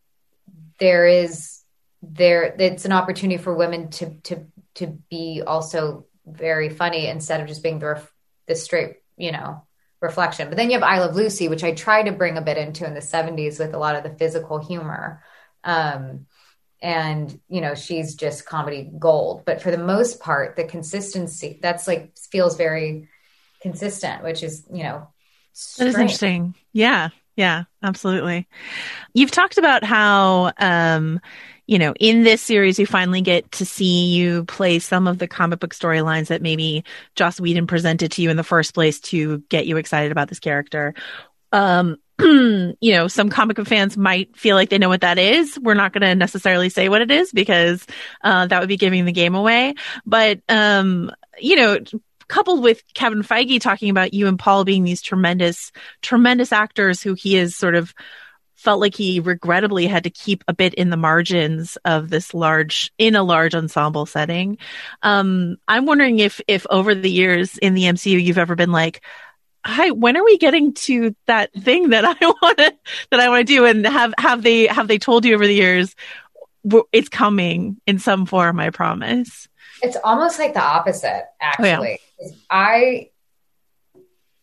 there is there, it's an opportunity for women to, to, to be also very funny instead of just being the, the straight, you know, reflection. But then you have I Love Lucy, which I tried to bring a bit into in the seventies with a lot of the physical humor. Um, and, you know, she's just comedy gold. But for the most part, the consistency, that's like, feels very consistent, which is, you know, strange.
That is interesting. Yeah. Yeah, absolutely. You've talked about how, um, you know, in this series, we finally get to see you play some of the comic book storylines that maybe Joss Whedon presented to you in the first place to get you excited about this character. Um, you know, some comic book fans might feel like they know what that is. We're not going to necessarily say what it is because uh, that would be giving the game away. But, um, you know, coupled with Kevin Feige talking about you and Paul being these tremendous, tremendous actors who he is sort of felt like he regrettably had to keep a bit in the margins of this large, in a large ensemble setting. Um, I'm wondering if, if over the years in the M C U, you've ever been like, hi, when are we getting to that thing that I want to, that I want to do? And have, have they, have they told you over the years, it's coming in some form, I promise?
It's almost like the opposite, actually. Oh, yeah. I,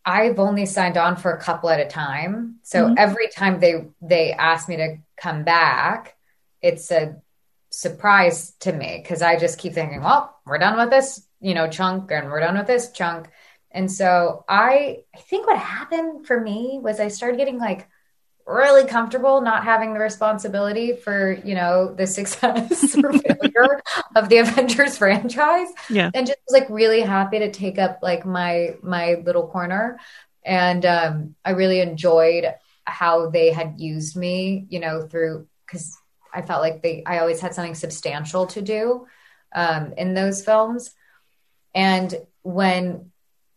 I've only signed on for a couple at a time. So mm-hmm. every time they, they ask me to come back, it's a surprise to me. Cause I just keep thinking, well, we're done with this, you know, chunk and we're done with this chunk. And so I, I think what happened for me was I started getting like really comfortable not having the responsibility for, you know, the success or failure of the Avengers franchise.
Yeah.
And just was like really happy to take up like my, my little corner. And um, I really enjoyed how they had used me, you know, through, cause I felt like they, I always had something substantial to do um, in those films. And when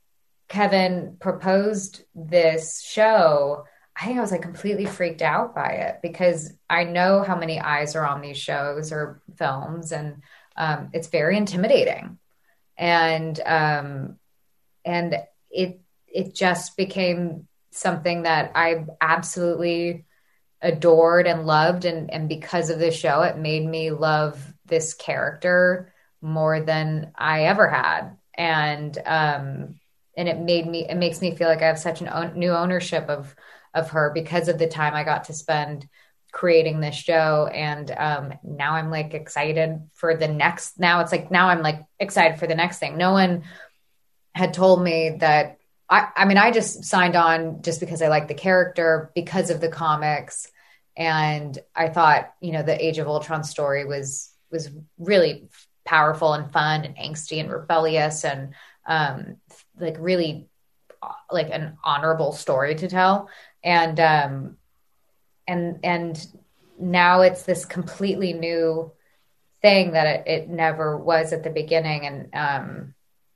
Kevin proposed this show, I think I was like completely freaked out by it because I know how many eyes are on these shows or films, and um, it's very intimidating. And um, and it it just became something that I absolutely adored and loved, and and because of this show, it made me love this character more than I ever had, and um, and it made me it makes me feel like I have such an own, new ownership of. of her because of the time I got to spend creating this show. And um, now I'm like excited for the next, now it's like, now I'm like excited for the next thing. No one had told me that, I, I mean, I just signed on just because I like the character because of the comics. And I thought, you know, the Age of Ultron story was, was really powerful and fun and angsty and rebellious and um, like really like an honorable story to tell. And, um, and, and now it's this completely new thing that it, it never was at the beginning. And, um,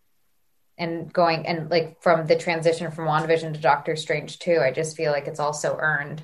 and going and like from the transition from WandaVision to Doctor Strange too, I just feel like it's also earned.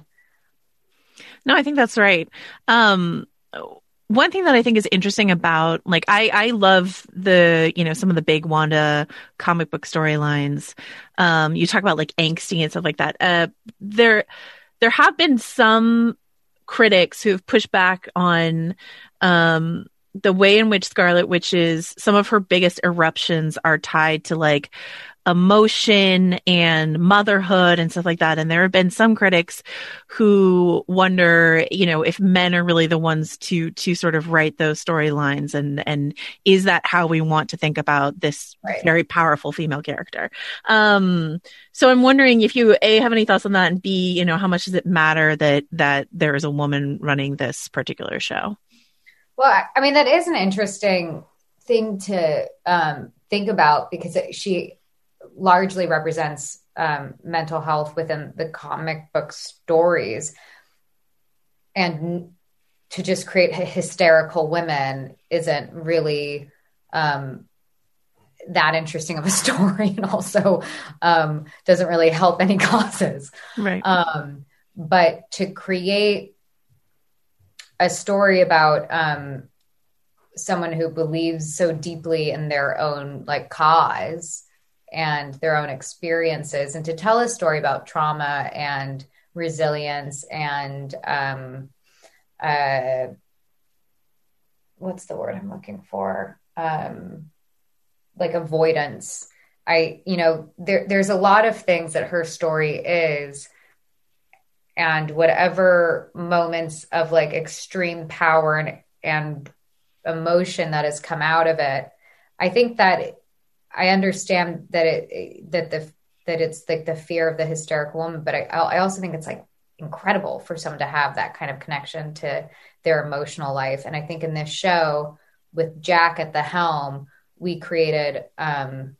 No, I think that's right. Um, One thing that I think is interesting about, like, I, I love the, you know, some of the big Wanda comic book storylines. Um, you talk about like angsty and stuff like that. Uh, there, there have been some critics who've pushed back on, um, the way in which Scarlet Witch's, some of her biggest eruptions are tied to like emotion and motherhood and stuff like that. And there have been some critics who wonder, you know, if men are really the ones to, to sort of write those storylines. And, and is that how we want to think about this right. very powerful female character? Um, so I'm wondering if you, A, have any thoughts on that, and B, you know, how much does it matter that, that there is a woman running this particular show?
Well, I mean, that is an interesting thing to um, think about because it, she largely represents um, mental health within the comic book stories. And to just create hysterical women isn't really um, that interesting of a story, and also um, doesn't really help any causes.
Right.
Um, but to create a story about um, someone who believes so deeply in their own like cause and their own experiences, and to tell a story about trauma and resilience and um, uh, what's the word I'm looking for? Um, like avoidance. I, you know, there, there's a lot of things that her story is, and whatever moments of like extreme power and, and emotion that has come out of it, I think that I understand that it, that the, that it's like the fear of the hysterical woman, but I, I also think it's like incredible for someone to have that kind of connection to their emotional life. And I think in this show with Jack at the helm, we created um,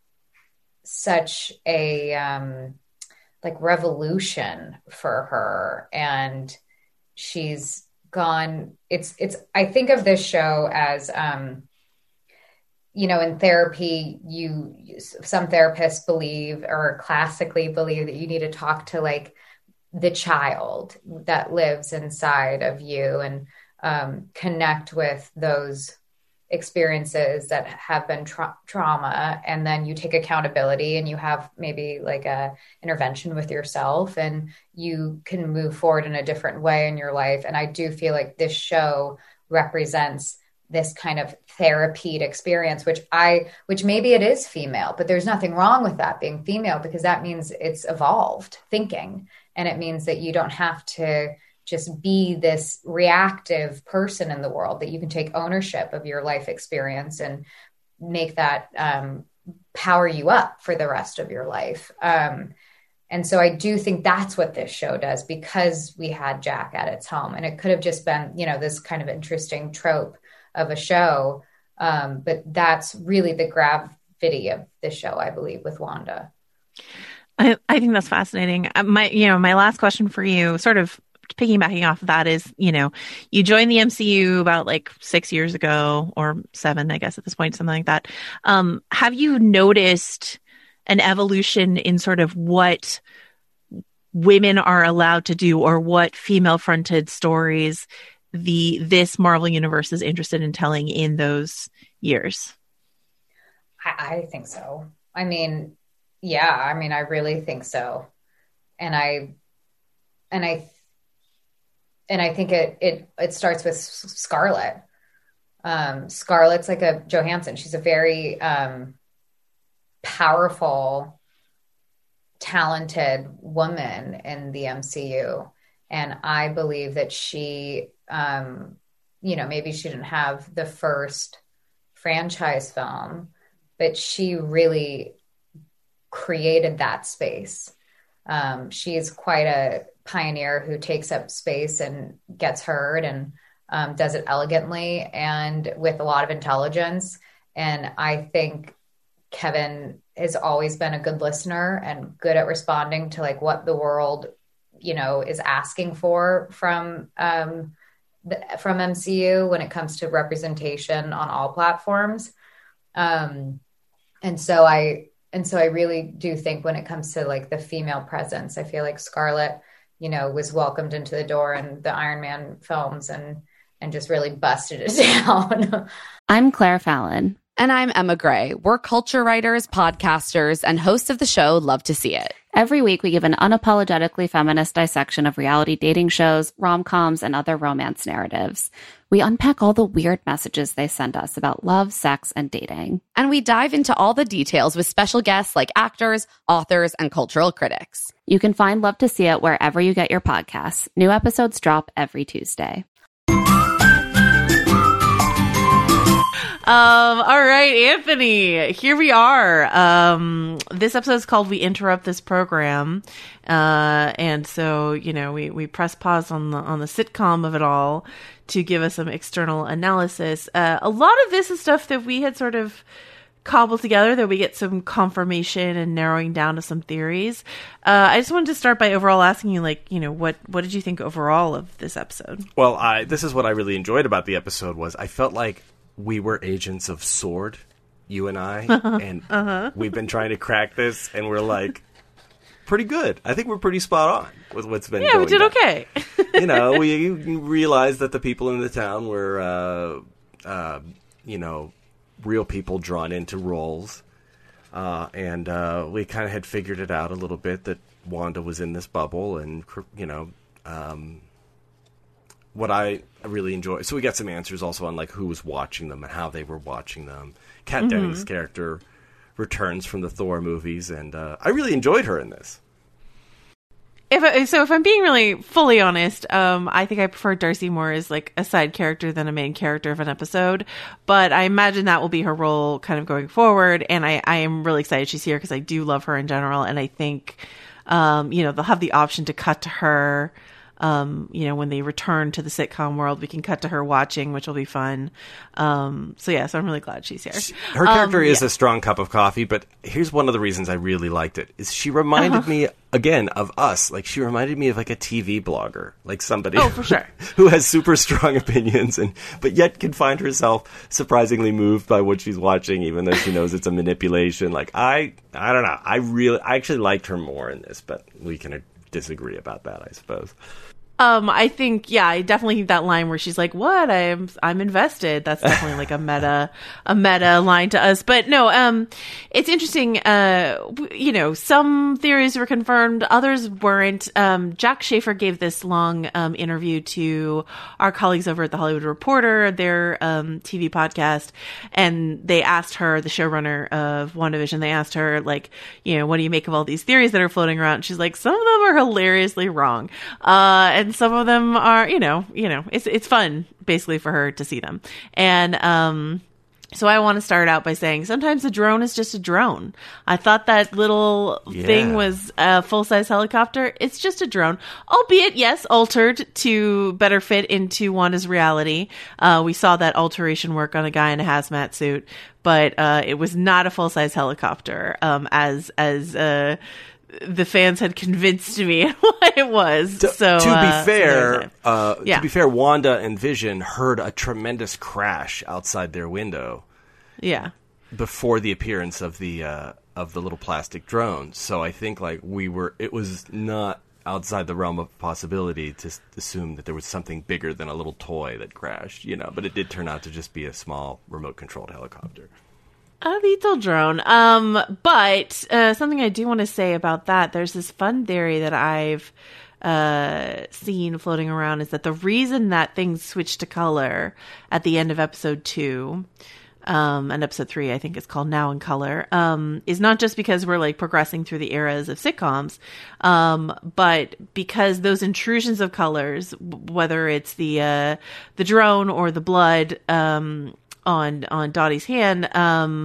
such a um, like revolution for her, and she's gone. It's, it's, I think of this show as, um, you know, in therapy, you, some therapists believe or classically believe that you need to talk to like the child that lives inside of you and um, connect with those experiences that have been tra- trauma. And then you take accountability and you have maybe like a intervention with yourself, and you can move forward in a different way in your life. And I do feel like this show represents this kind of therapeutic experience, which I, which maybe it is female, but there's nothing wrong with that being female, because that means it's evolved thinking. And it means that you don't have to just be this reactive person in the world, that you can take ownership of your life experience and make that um, power you up for the rest of your life. Um, and so I do think that's what this show does, because we had Jack at its home, and it could have just been, you know, this kind of interesting trope of a show. Um, but that's really the gravity of the show, I believe, with Wanda.
I, I think that's fascinating. Uh, my, you know, my last question for you, sort of piggybacking off of that, is, you know, you joined the M C U about like six years ago, or seven, I guess at this point, something like that. Um, have you noticed an evolution in sort of what women are allowed to do, or what female-fronted stories the this Marvel universe is interested in telling in those years?
I, I think so. I mean, yeah, I mean, I really think so. And I, and I, and I think it, it, it starts with Scarlett. Um, Scarlett's like a Johansson. She's a very, um, powerful, talented woman in the M C U. And I believe that she, um, you know, maybe she didn't have the first franchise film, but she really created that space. Um, she's quite a pioneer who takes up space and gets heard, and um, does it elegantly and with a lot of intelligence. And I think Kevin has always been a good listener and good at responding to like what the world, you know, is asking for from, um, the, from M C U when it comes to representation on all platforms. Um, and so I, and so I really do think when it comes to like the female presence, I feel like Scarlett, you know, was welcomed into the door in the Iron Man films and, and just really busted it down.
I'm Claire Fallon.
And I'm Emma Gray. We're culture writers, podcasters, and hosts of the show Love to See It.
Every week, we give an unapologetically feminist dissection of reality dating shows, rom-coms, and other romance narratives. We unpack all the weird messages they send us about love, sex, and dating.
And we dive into all the details with special guests like actors, authors, and cultural critics.
You can find Love to See It wherever you get your podcasts. New episodes drop every Tuesday.
Um, all right, Anthony, here we are. Um, this episode is called We Interrupt This Program. Uh, and so, you know, we, we press pause on the, on the sitcom of it all to give us some external analysis. Uh, a lot of this is stuff that we had sort of cobbled together, that we get some confirmation and narrowing down to some theories. Uh, I just wanted to start by overall asking you, like, you know, what, what did you think overall of this episode?
Well, I, this is what I really enjoyed about the episode was I felt like we were agents of S W O R D, you and I, and uh-huh. we've been trying to crack this, and we're like, pretty good. I think we're pretty spot on with what's been
yeah,
going
we did
down.
Okay.
You know, we realized that the people in the town were, uh, uh, you know, real people drawn into roles, uh, and uh, we kind of had figured it out a little bit that Wanda was in this bubble, and, you know, um, what I really enjoy. So we got some answers also on like who was watching them and how they were watching them. Kat mm-hmm. Dennings' character returns from the Thor movies, and uh, I really enjoyed her in this.
If I, so, if I'm being really fully honest, um, I think I prefer Darcy more as like a side character than a main character of an episode. But I imagine that will be her role kind of going forward, and I, I am really excited she's here because I do love her in general, and I think um, you know, they'll have the option to cut to her. Um, you know, when they return to the sitcom world, we can cut to her watching, which will be fun. Um, so yeah, so I'm really glad she's here.
Her character
um,
is
yeah.
a strong cup of coffee, but here's one of the reasons I really liked it is she reminded uh-huh. me again of us. Like she reminded me of like a T V blogger, like somebody
oh, for sure.
who has super strong opinions and but yet can find herself surprisingly moved by what she's watching, even though she knows it's a manipulation. Like I, I don't know. I really, I actually liked her more in this, but we can disagree about that, I suppose.
Um, I think, yeah, I definitely think that line where she's like, "What? I'm I'm invested." That's definitely like a meta a meta line to us. But no, um, it's interesting. Uh, w- you know, some theories were confirmed, others weren't. Um, Jack Schaefer gave this long um interview to our colleagues over at the Hollywood Reporter, their um T V podcast, and they asked her, the showrunner of WandaVision, they asked her like, you know, what do you make of all these theories that are floating around? And she's like, some of them are hilariously wrong, uh, and some of them are, you know, you know, it's it's fun basically for her to see them. And um, so I want to start out by saying sometimes a drone is just a drone. I thought that little
Yeah.
thing was a full size helicopter. It's just a drone, albeit yes, altered to better fit into Wanda's reality. Uh, we saw that alteration work on a guy in a hazmat suit, but uh, it was not a full size helicopter, um, as as uh, the fans had convinced me it was.
To,
so
to
uh,
be
so
fair,
there's that.
uh,
Yeah.
to be fair, Wanda and Vision heard a tremendous crash outside their window
Yeah.
before the appearance of the uh, of the little plastic drone. So I think like we were, it was not outside the realm of possibility to s- assume that there was something bigger than a little toy that crashed, you know. But it did turn out to just be a small remote controlled helicopter.
A little drone. Um, but uh, something I do want to say about that, there's this fun theory that I've uh, seen floating around, is that the reason that things switch to color at the end of episode two, um, and episode three, I think it's called Now in Color, um, is not just because we're like progressing through the eras of sitcoms, um, but because those intrusions of colors, w- whether it's the uh, the drone or the blood, um, on on Dottie's hand, um,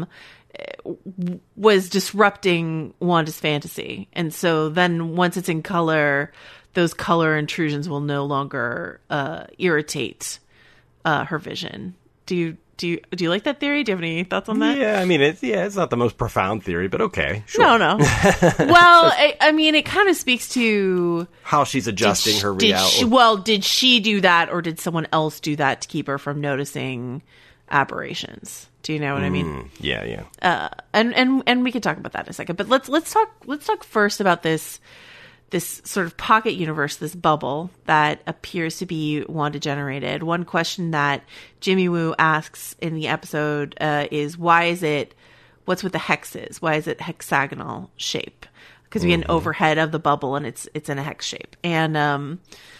w- was disrupting Wanda's fantasy. And so then once it's in color, those color intrusions will no longer uh, irritate uh, her vision. Do you do you do you like that theory? Do you have any thoughts on that?
Yeah, I mean, it's yeah, it's not the most profound theory, but okay, sure.
No, no. Well, I, I mean, it kind of speaks to
How she's adjusting
did,
her
sh- did
reality.
she, well, did she do that, or did someone else do that to keep her from noticing aberrations? Do you know what I mean?
Mm, yeah, yeah.
Uh, and and and we could talk about that in a second. But let's let's talk let's talk first about this this sort of pocket universe, this bubble that appears to be Wanda generated. One question that Jimmy Woo asks in the episode uh, is, why is it, what's with the hexes? Why is it hexagonal shape? Because we get an overhead of the bubble and it's it's in a hex shape. And um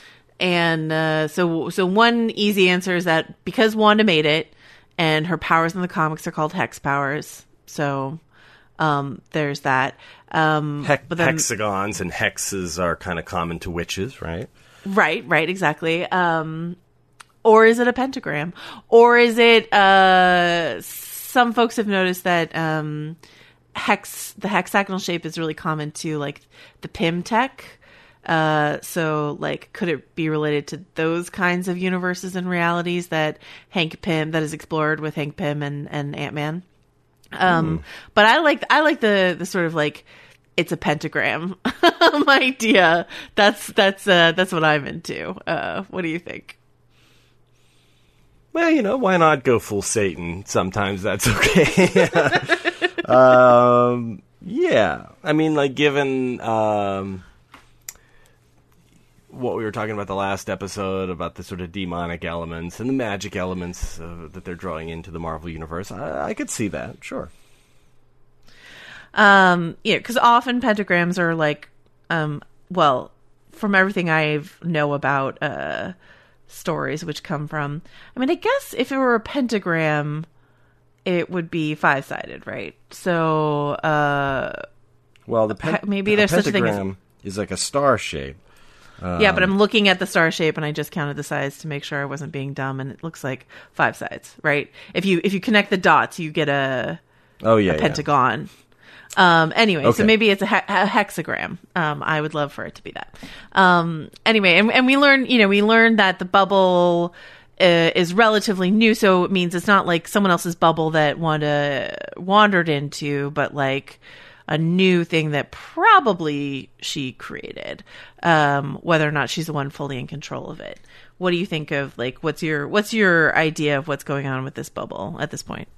and uh, so so one easy answer is that because Wanda made it, and her powers in the comics are called hex powers. So um, there's that. Um,
Hec-
but then,
hexagons and hexes are kind of common to witches, right?
right, right, exactly. Um, or is it a pentagram? Or is it? Uh, some folks have noticed that um, hex, the hexagonal shape, is really common to like the P I M tech. Uh, so like, could it be related to those kinds of universes and realities that Hank Pym, that is explored with Hank Pym and, and Ant-Man? Um, mm. But I like, I like the, the sort of like, it's a pentagram idea. That's, that's, uh, that's what I'm into. Uh, what do you think?
Well, you know, why not go full Satan? Sometimes that's okay. um, yeah. I mean, like, given, um, what we were talking about the last episode about the sort of demonic elements and the magic elements uh, that they're drawing into the Marvel universe, I, I could see that, sure.
Um, yeah, because often pentagrams are like, um, well, from everything I know about uh, stories which come from, I mean, I guess if it were a pentagram, it would be five-sided, right? So, uh,
well, the pen-
maybe there's such a thing as
is like a star shape.
Um, yeah, but I'm looking at the star shape, and I just counted the sides to make sure I wasn't being dumb, and it looks like five sides, right? If you if you connect the dots, you get a
oh yeah
a pentagon. Yeah. Um, anyway,
okay.
So maybe it's a, he- a hexagram. Um, I would love for it to be that. Um, anyway, and, and we learned, you know, we learned that the bubble uh, is relatively new, so it means it's not like someone else's bubble that Wanda wandered into, but like a new thing that probably she created, um, whether or not she's the one fully in control of it. What do you think of, like, what's your what's your idea of what's going on with this bubble at this point?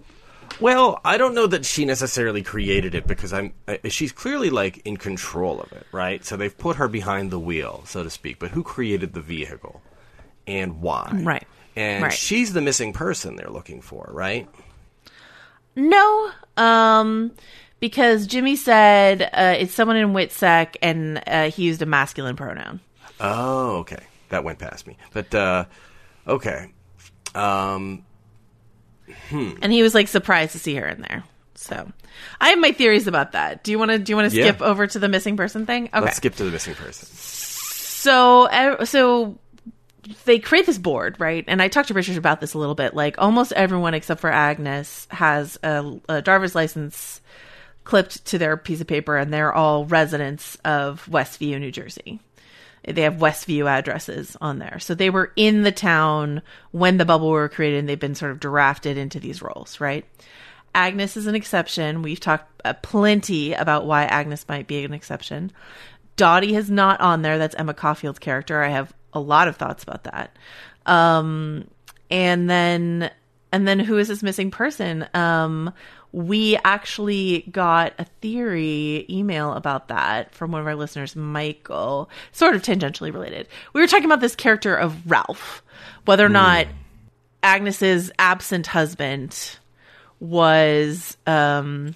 Well, I don't know that she necessarily created it because I'm. Uh, she's clearly like in control of it, right? So they've put her behind the wheel, so to speak. But who created the vehicle, and why?
Right.
And
right.
she's the missing person they're looking for, right?
No, um, because Jimmy said uh, it's someone in WITSEC, and uh, he used a masculine pronoun.
Oh, okay, that went past me. But uh, okay. Um. Hmm.
And he was like surprised to see her in there. So I have my theories about that. Do you want to do you want to skip
yeah.
over to the missing person thing? Okay.
Let's skip to the missing person.
So so they create this board, right? And I talked to Richard about this a little bit. Like almost everyone except for Agnes has a, a driver's license clipped to their piece of paper, and they're all residents of Westview, New Jersey. They have Westview addresses on there. So they were in the town when the bubble were created, and they've been sort of drafted into these roles, right? Agnes is an exception. We've talked uh, plenty about why Agnes might be an exception. Dottie is not on there. That's Emma Caulfield's character. I have a lot of thoughts about that. Um, and then, and then who is this missing person? Um, we actually got a theory email about that from one of our listeners, Michael, sort of tangentially related. We were talking about this character of Ralph, whether or not mm. Agnes's absent husband was, um,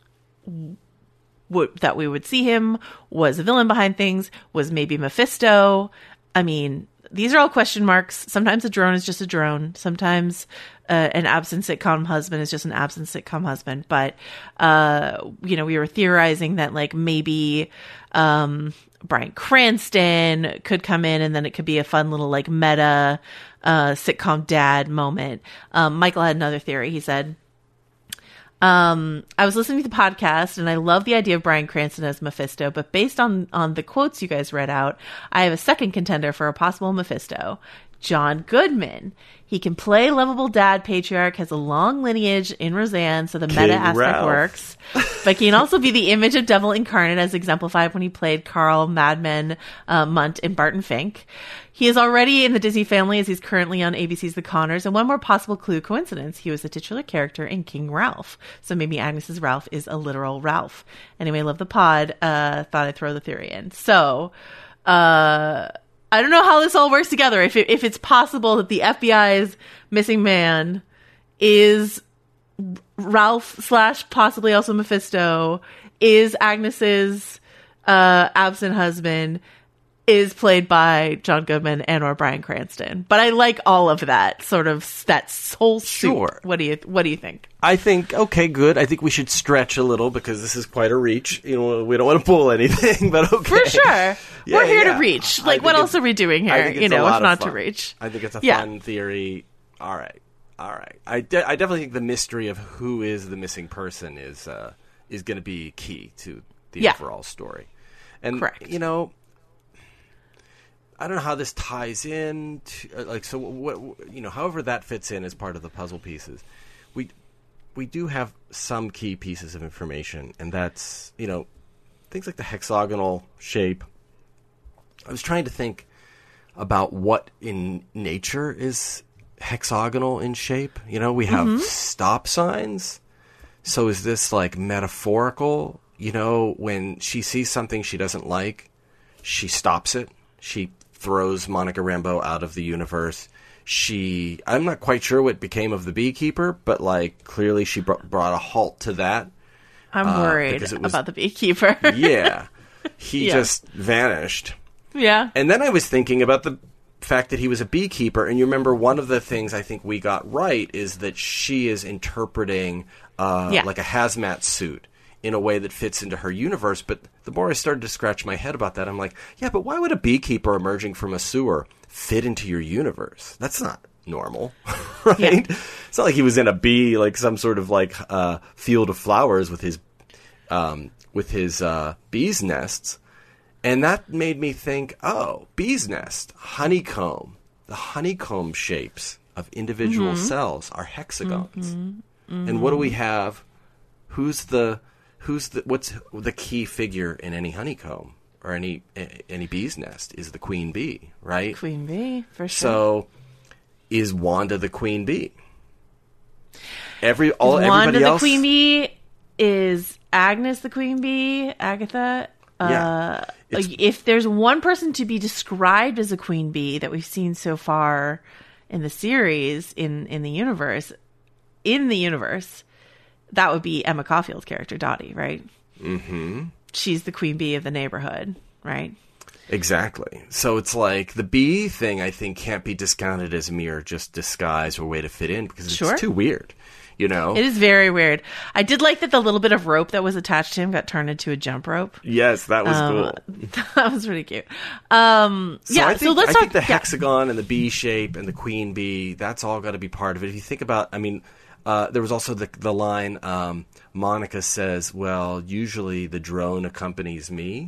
w- that we would see him, was a villain behind things, was maybe Mephisto. I mean, these are all question marks. Sometimes a drone is just a drone. Sometimes uh, an absent sitcom husband is just an absent sitcom husband. But, uh, you know, we were theorizing that like maybe um, Bryan Cranston could come in, and then it could be a fun little like meta uh, sitcom dad moment. Um, Michael had another theory. He said, Um, I was listening to the podcast, and I love the idea of Bryan Cranston as Mephisto, but based on, on the quotes you guys read out, I have a second contender for a possible Mephisto, John Goodman. He can play lovable dad patriarch, has a long lineage in Roseanne, so the
King
meta aspect
Ralph.
works, but can also be the image of devil incarnate as exemplified when he played Carl Madman uh, Munt in Barton Fink. He is already in the Disney family as he's currently on A B C's The Connors. And one more possible clue, coincidence, he was the titular character in King Ralph. So maybe Agnes's Ralph is a literal Ralph. Anyway, love the pod. Uh, thought I'd throw the theory in. So, uh, I don't know how this all works together. If it, if it's possible that the F B I's missing man is Ralph slash possibly also Mephisto, is Agnes's uh, absent husband, is played by John Goodman and or Bryan Cranston. But I like all of that sort of that whole soup.
Sure.
What do you What do you think?
I think okay, good. I think we should stretch a little because this is quite a reach. You know, we don't want to pull anything, but okay.
For sure,
yeah,
we're here
yeah.
to reach. Like, what else are we doing here? You know, if not to reach.
I think it's a
yeah.
fun theory. All right, all right. I, de- I definitely think the mystery of who is the missing person is uh, is going to be key to the
yeah.
overall story. And
correct.
You know, I don't know how this ties in to, uh, like, so what, you know, however that fits in as part of the puzzle pieces. We, we do have some key pieces of information, and that's, you know, things like the hexagonal shape. I was trying to think about what in nature is hexagonal in shape. You know, we have mm-hmm. stop signs. So is this like metaphorical? You know, when she sees something she doesn't like, she stops it. She throws Monica Rambeau out of the universe. She, I'm not quite sure what became of the beekeeper, but like clearly she br- brought a halt to that.
I'm
uh,
worried
was,
about the beekeeper.
yeah. He
yeah.
just vanished.
Yeah.
And then I was thinking about the fact that he was a beekeeper. And you remember one of the things I think we got right is that she is interpreting uh,
yeah.
like a hazmat suit in a way that fits into her universe. But the more I started to scratch my head about that, I'm like, yeah, but why would a beekeeper emerging from a sewer fit into your universe? That's not normal, right? Yeah. It's not like he was in a bee, like some sort of like uh, field of flowers with his um, with his uh, bees' nests. And that made me think, oh, bees' nest, honeycomb. The honeycomb shapes of individual
mm-hmm.
cells are hexagons.
Mm-hmm. Mm-hmm.
And what do we have? Who's the who's the what's the key figure in any honeycomb or any any bee's nest is the queen bee, right?
Queen bee, for sure.
So is Wanda the queen bee? every all
Is Wanda
everybody
the
else.
queen bee? Is Agnes the queen bee? Agatha?
Yeah.
Uh,
It's-
if there's one person to be described as a queen bee that we've seen so far in the series, in, in the universe, in the universe, that would be Emma Caulfield's character, Dottie, right?
Mm-hmm.
She's the queen bee of the neighborhood, right?
Exactly. So it's like the bee thing, I think, can't be discounted as mere just disguise or way to fit in because it's
Sure.
too weird. You know?
It is very weird. I did like that the little bit of rope that was attached to him got turned into a jump rope.
Yes, that was
Um,
cool.
That was pretty cute. Um,
So
yeah,
I think,
so let's
I
talk.
think the
yeah.
hexagon and the bee shape and the queen bee, that's all got to be part of it. If you think about, I mean, uh, there was also the the line, um, Monica says, well, usually the drone accompanies me.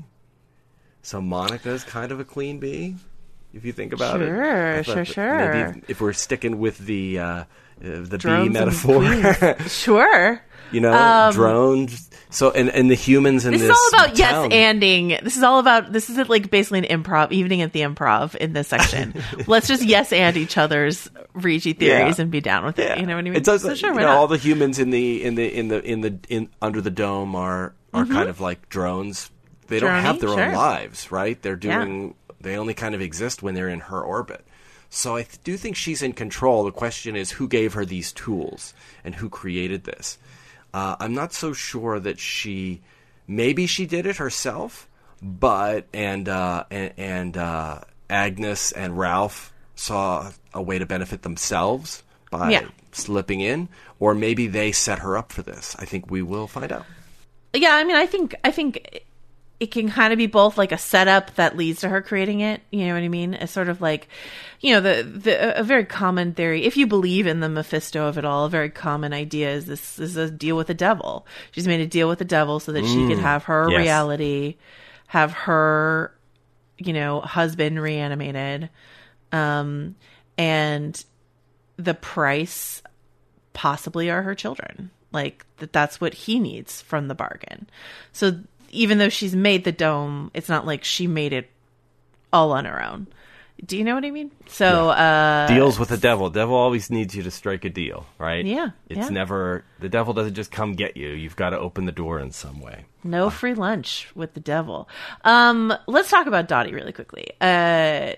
So Monica's kind of a queen bee, if you think about it.
Sure,
I thought
sure,
that
sure.
Maybe if we're sticking with the, uh, uh, the
Drones
bee
and
metaphor.
queens. Sure.
You know,
Um,
drones. So, and, and the humans in
This
this
is all about
town.
yes anding. This is all about, this is like basically an improv, evening at the improv in this section. Let's just yes and each other's Rigi theories
Yeah.
and be down with it. You know what I mean?
It does.
So sure,
you
why
know,
not?
all the humans in the in the in the in the in under the dome are are
Mhm.
kind of like drones. They don't
Droney,
have their
sure.
own lives, right? They're
Yeah.
doing. They only kind of exist when they're in her orbit. So I th- do think she's in control. The question is who gave her these tools and who created this. Uh, I'm not so sure that she. Maybe she did it herself, but and uh, and, and uh, Agnes and Ralph saw a way to benefit themselves by
Yeah.
slipping in, or maybe they set her up for this. I think we will find out.
Yeah, I mean, I think I think it can kind of be both like a setup that leads to her creating it. You know what I mean? It's sort of like, you know, the the a very common theory, if you believe in the Mephisto of it all, a very common idea is this is a deal with the devil. She's made a deal with the devil so that she
Mm,
could have her
yes.
reality, have her, you know, husband reanimated, um, and the price possibly are her children. Like that that's what he needs from the bargain. So even though she's made the dome, it's not like she made it all on her own. Do you know what I mean? So uh
Deals with the devil. Devil always needs you to strike a deal, right?
Yeah,
It's
yeah.
never, the devil doesn't just come get you. You've got to open the door in some way.
no free lunch with the devil. Um let's talk about Dottie really quickly. Uh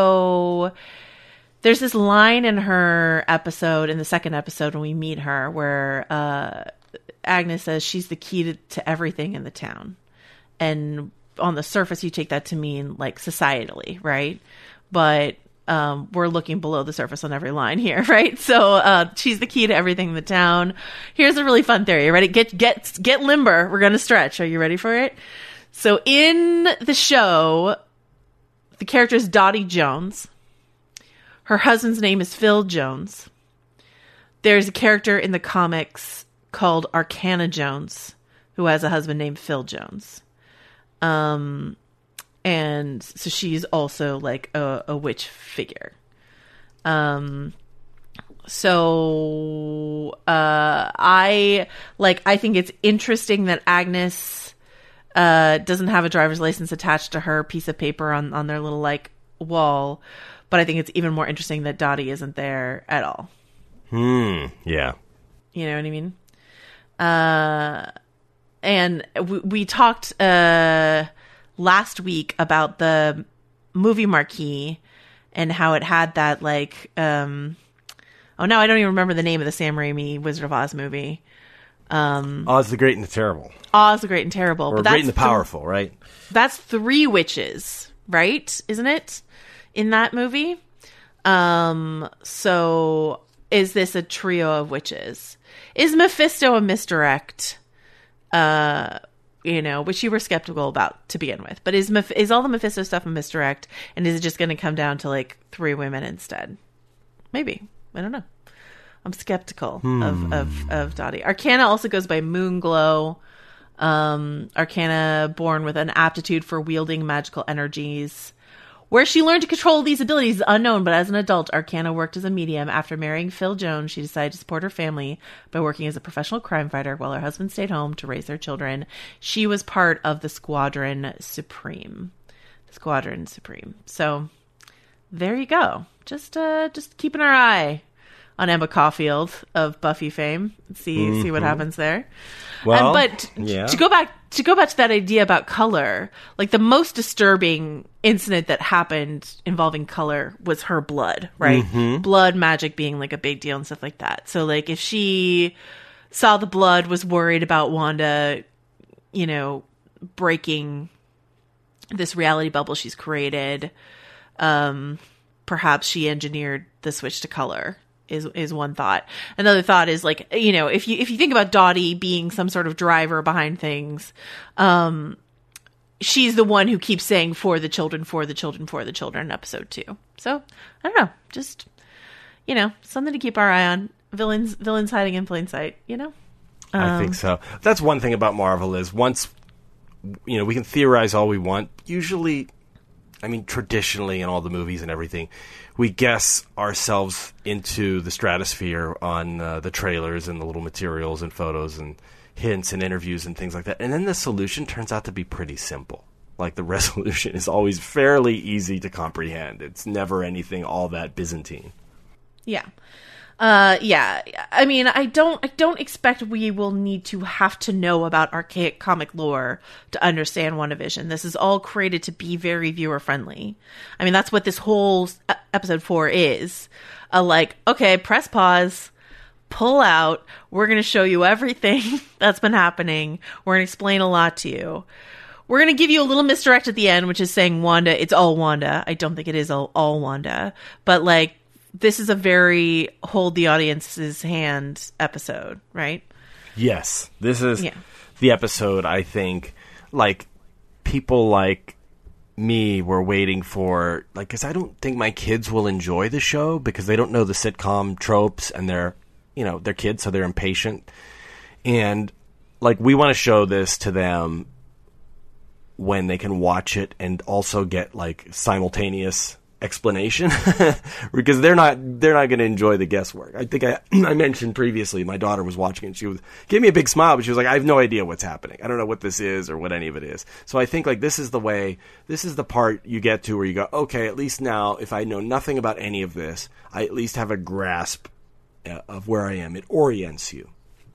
so there's this line in her episode, in the second episode when we meet her, where uh, Agnes says she's the key to, to everything in the town. And on the surface, you take that to mean like societally, right? But um, we're looking below the surface on every line here, right? So uh, she's the key to everything in the town. Here's a really fun theory. You ready? Get get get limber. We're gonna stretch. Are you ready for it? So in the show, the character is Dottie Jones. Her husband's name is Phil Jones. There's a character in the comics called Arcana Jones who has a husband named Phil Jones. Um, and so she's also like a, a witch figure. Um, so uh, I like. I think it's interesting that Agnes uh, doesn't have a driver's license attached to her piece of paper on on their little like wall. But I think it's even more interesting that Dottie isn't there at all.
Hmm. Yeah.
You know what I mean? Uh, and we, we talked uh, last week about the movie marquee and how it had that like, um, oh no, I don't even remember the name of the Sam Raimi Wizard of Oz movie. Um,
Oz the Great and the Terrible.
Oz the Great and Terrible.
Or
but
Great
that's
and the
th-
Powerful, right?
That's three witches, right? Isn't it? In that movie? Um, so is this a trio of witches? Is Mephisto a misdirect? Uh, you know, which you were skeptical about to begin with. But is Meph- is all the Mephisto stuff a misdirect? And is it just going to come down to like three women instead? Maybe. I don't know. I'm skeptical
Hmm.
of, of, of Dottie. Arcana also goes by Moonglow. Um, Arcana born with an aptitude for wielding magical energies. Where she learned to control these abilities is unknown, but as an adult, Arcana worked as a medium. After marrying Phil Jones, she decided to support her family by working as a professional crime fighter while her husband stayed home to raise their children. She was part of the Squadron Supreme. The Squadron Supreme. So there you go. Just uh, just keeping our eye on Emma Caulfield of Buffy fame. See mm-hmm. see what happens there.
Well,
um, but
yeah.
to go back to go back to that idea about color, like the most disturbing incident that happened involving color was her blood, right?
Mm-hmm.
Blood magic being like a big deal and stuff like that. So like if she saw the blood, was worried about Wanda, you know, breaking this reality bubble she's created, um, perhaps she engineered the switch to color. Is is one thought. Another thought is like, you know, if you if you think about Dottie being some sort of driver behind things, um, she's the one who keeps saying "for the children, for the children, for the children" in episode two. So I don't know, just you know, something to keep our eye on. Villains villains hiding in plain sight. You know, um,
I think so. That's one thing about Marvel is once you know we can theorize all we want. Usually, I mean, traditionally in all the movies and everything, we guess ourselves into the stratosphere on uh, the trailers and the little materials and photos and hints and interviews and things like that. And then the solution turns out to be pretty simple. Like the resolution is always fairly easy to comprehend. It's never anything all that Byzantine.
Yeah. Uh, yeah. I mean, I don't, I don't expect we will need to have to know about archaic comic lore to understand WandaVision. This is all created to be very viewer friendly. I mean, that's what this whole episode four is. Uh, like, okay, press pause, pull out. We're going to show you everything that's been happening. We're going to explain a lot to you. We're going to give you a little misdirect at the end, which is saying Wanda, it's all Wanda. I don't think it is all, all Wanda, but like, this is a very hold the audience's hand episode, right?
Yes. This is
yeah.
the episode, I think, like, people like me were waiting for, like, because I don't think my kids will enjoy the show because they don't know the sitcom tropes and they're, you know, they're kids, so they're impatient. And, like, we want to show this to them when they can watch it and also get, like, simultaneous explanation because they're not they're not going to enjoy the guesswork. I think I I mentioned previously my daughter was watching it. She was gave me a big smile, but she was like, I have no idea what's happening. I don't know what this is or what any of it is. So I think like this is the way, this is the part you get to where you go, okay, at least now if I know nothing about any of this, I at least have a grasp uh, of where I am. It orients you.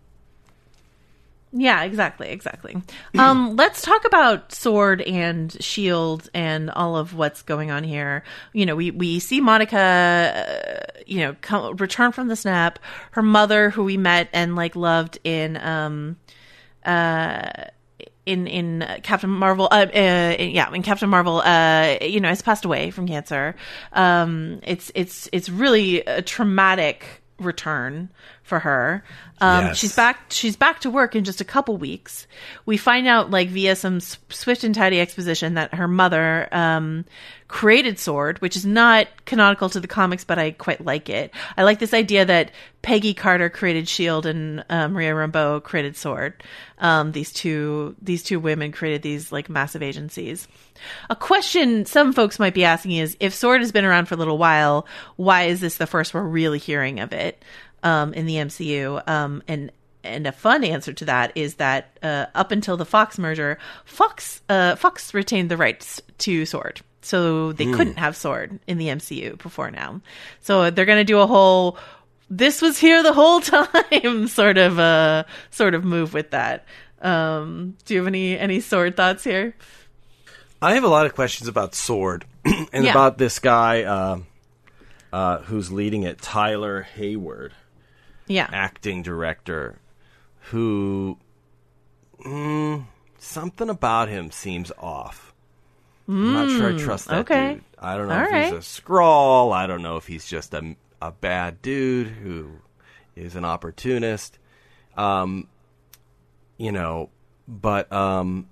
Yeah, exactly, exactly. Um, let's talk about Sword and Shield and all of what's going on here. You know, we, we see Monica, uh, you know, come, return from the snap. Her mother, who we met and like loved in, um, uh, in in Captain Marvel, uh, uh, yeah, in Captain Marvel, uh, you know, has passed away from cancer. Um, it's it's it's really a traumatic return for her. Um,
yes.
She's back. She's back to work in just a couple weeks. We find out, like via some swift and tidy exposition, that her mother um, created Sword, which is not canonical to the comics, but I quite like it. I like this idea that Peggy Carter created Shield and uh, Maria Rambeau created Sword. Um, these two these two women created these like massive agencies. A question some folks might be asking is, if Sword has been around for a little while, why is this the first we're really hearing of it um, in the M C U? Um, and and a fun answer to that is that uh, up until the Fox merger, Fox uh, Fox retained the rights to Sword, so they mm. couldn't have Sword in the M C U before now. So they're going to do a whole "this was here the whole time" sort of uh, sort of move with that. Um, do you have any any Sword thoughts here?
I have a lot of questions about Sword and
yeah.
about this guy uh, uh, who's leading it, Tyler Hayward,
yeah,
acting director, who mm, something about him seems off.
Mm,
I'm not sure I trust that
okay.
dude. I don't know
All
if
right.
he's a Skrull. I don't know if he's just a, a bad dude who is an opportunist. Um, you know, but... Um,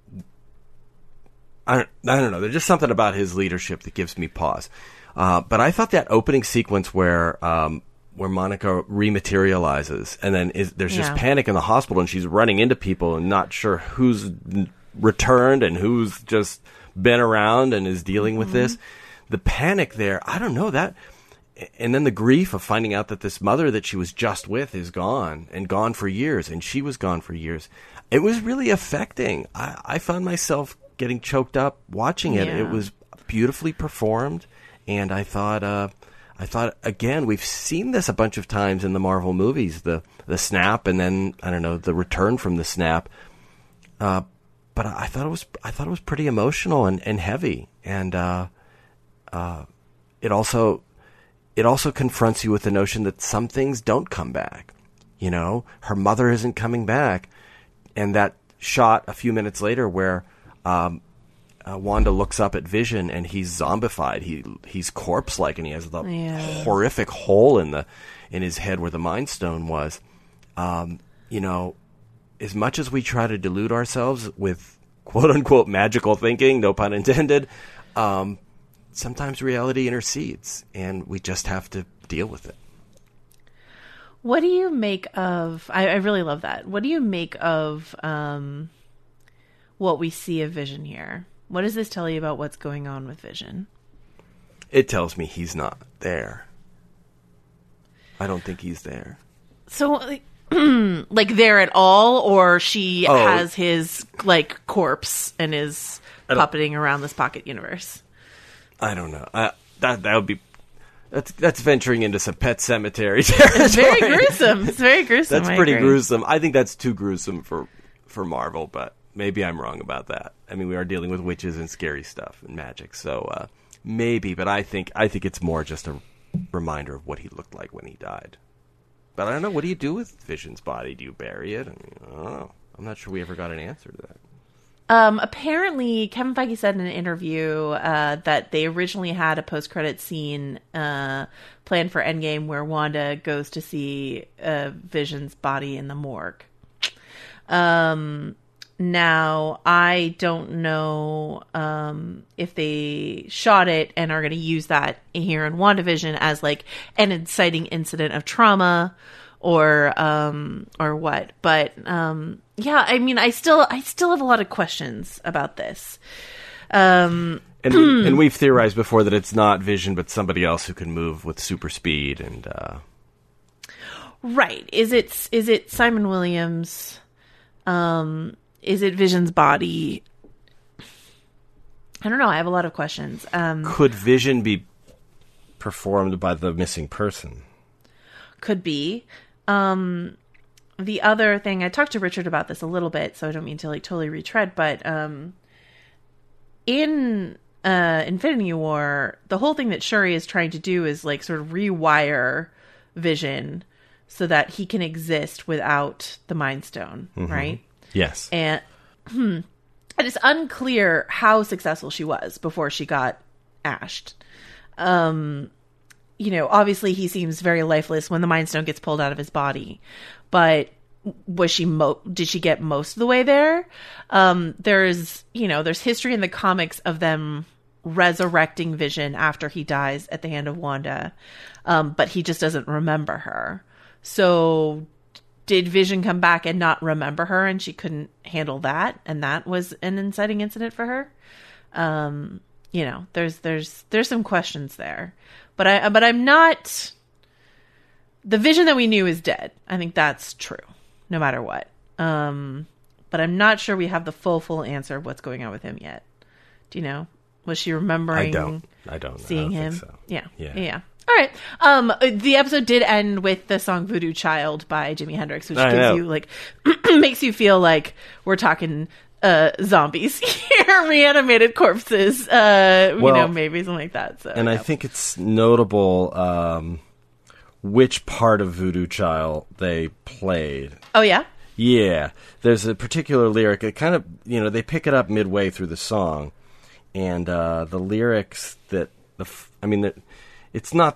I don't, I don't know. There's just something about his leadership that gives me pause. Uh, but I thought that opening sequence where um, where Monica rematerializes and then is, there's just
yeah.
panic in the hospital and she's running into people and not sure who's returned and who's just been around and is dealing with mm-hmm. this. The panic there, I don't know that. And then the grief of finding out that this mother that she was just with is gone and gone for years, and she was gone for years. It was really affecting. I, I found myself getting choked up watching it.
Yeah.
It was beautifully performed, and I thought, uh, I thought, again, we've seen this a bunch of times in the Marvel movies, the the snap and then, I don't know, the return from the snap. Uh, but I thought it was I thought it was pretty emotional and, and heavy. And uh, uh, it also it also confronts you with the notion that some things don't come back. You know, her mother isn't coming back. And that shot a few minutes later where um, uh, Wanda looks up at Vision and he's zombified. He he's corpse-like, and he has the
Yeah.
horrific hole in the in his head where the Mind Stone was. Um, you know, as much as we try to delude ourselves with quote-unquote magical thinking, no pun intended, um, sometimes reality intercedes, and we just have to deal with it.
What do you make of, I, I really love that. What do you make of um, what we see of Vision here? What does this tell you about what's going on with Vision?
It tells me he's not there. I don't think he's there.
So, like, like there at all, or she
Oh.
has his, like, corpse and is
I don't-
puppeting around this pocket universe?
I don't know. I, that that would be that's that's venturing into some Pet Cemetery territory.
It's very gruesome. It's very gruesome.
That's
I
pretty
agree.
gruesome. I think that's too gruesome for for Marvel, but maybe I'm wrong about that. I mean, we are dealing with witches and scary stuff and magic, so uh, maybe. But I think I think it's more just a reminder of what he looked like when he died. But I don't know. What do you do with Vision's body? Do you bury it? I, mean, I don't know. I'm not sure we ever got an answer to that.
Um, apparently, Kevin Feige said in an interview uh, that they originally had a post-credit scene uh, planned for Endgame where Wanda goes to see uh, Vision's body in the morgue. Um, now, I don't know um, if they shot it and are going to use that here in WandaVision as like an inciting incident of trauma or um, or what. But um, yeah, I mean, I still I still have a lot of questions about this. Um,
And, we, and we've theorized before that it's not Vision, but somebody else who can move with super speed. And uh...
right? Is it is it Simon Williams? Um, is it Vision's body? I don't know. I have a lot of questions. Um,
could Vision be performed by the missing person?
Could be. Um, the other thing, I talked to Richard about this a little bit, so I don't mean to like totally retread, but um, in uh, Infinity War, the whole thing that Shuri is trying to do is like sort of rewire Vision so that he can exist without the Mind Stone,
Mhm.
right?
Yes.
And hmm, and it's unclear how successful she was before she got ashed. Um, you know, obviously he seems very lifeless when the Mind Stone gets pulled out of his body, but was she mo- did she get most of the way there? Um, there's, you know, there's history in the comics of them resurrecting Vision after he dies at the hand of Wanda, um, but he just doesn't remember her. So did Vision come back and not remember her and she couldn't handle that, and that was an inciting incident for her? Um, you know, there's there's there's some questions there. But I but I'm not, the Vision that we knew is dead. I think that's true, no matter what. Um, but I'm not sure we have the full full answer of what's going on with him yet. Do you know? Was she remembering?
I don't. I don't.
Seeing
I don't
him?
think so.
Yeah.
Yeah.
Yeah. All right. Um, the episode did end with the song "Voodoo Child" by Jimi Hendrix, which
I
gives
know.
you like makes you feel like we're talking uh, zombies here, reanimated corpses. Uh,
Well,
you know, maybe something like that. So,
And I
yeah.
think it's notable um, which part of Voodoo Child they played.
Oh yeah.
Yeah, there's a particular lyric. It kind of, you know, they pick it up midway through the song, and uh, the lyrics that the, f- I mean, that it's not.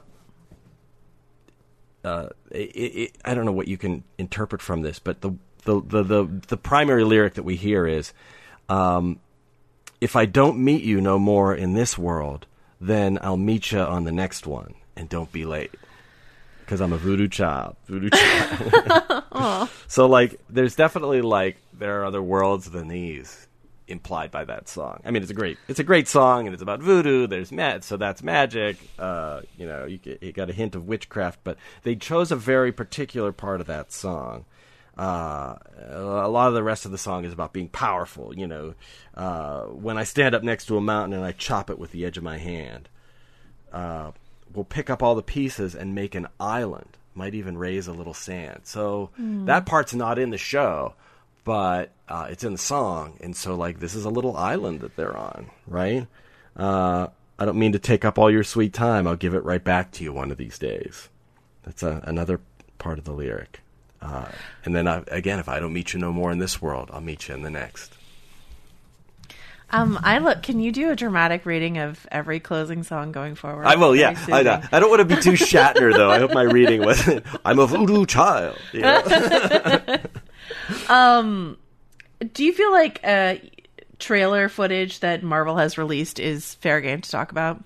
Uh, it, it, I don't know what you can interpret from this, but the the the the, the primary lyric that we hear is, um, "If I don't meet you no more in this world, then I'll meet you on the next one, and don't be late." Because I'm a voodoo child. Voodoo child. So, like, there's definitely, like, there are other worlds than these implied by that song. I mean, it's a great it's a great song, and it's about voodoo. There's ma- so that's magic. Uh, you know, you, get, you got a hint of witchcraft, but they chose a very particular part of that song. Uh, a lot of the rest of the song is about being powerful. You know, uh, when I stand up next to a mountain and I chop it with the edge of my hand. Uh, will pick up all the pieces and make an island. Might even raise a little sand. So
Mm.
that part's not in the show, but uh, it's in the song. And so, like, this is a little island that they're on, right? Uh, I don't mean to take up all your sweet time. I'll give it right back to you one of these days. That's a, another part of the lyric. Uh, and then, I, again, if I don't meet you no more in this world, I'll meet you in the next.
Um, I look. Can you do a dramatic reading of every closing song going forward?
I will,
Very
yeah. I,
soothing.
I don't want to be too Shatner, though. I hope my reading wasn't, I'm a voodoo child. You know?
um, do you feel like uh, trailer footage that Marvel has released is fair game to talk about?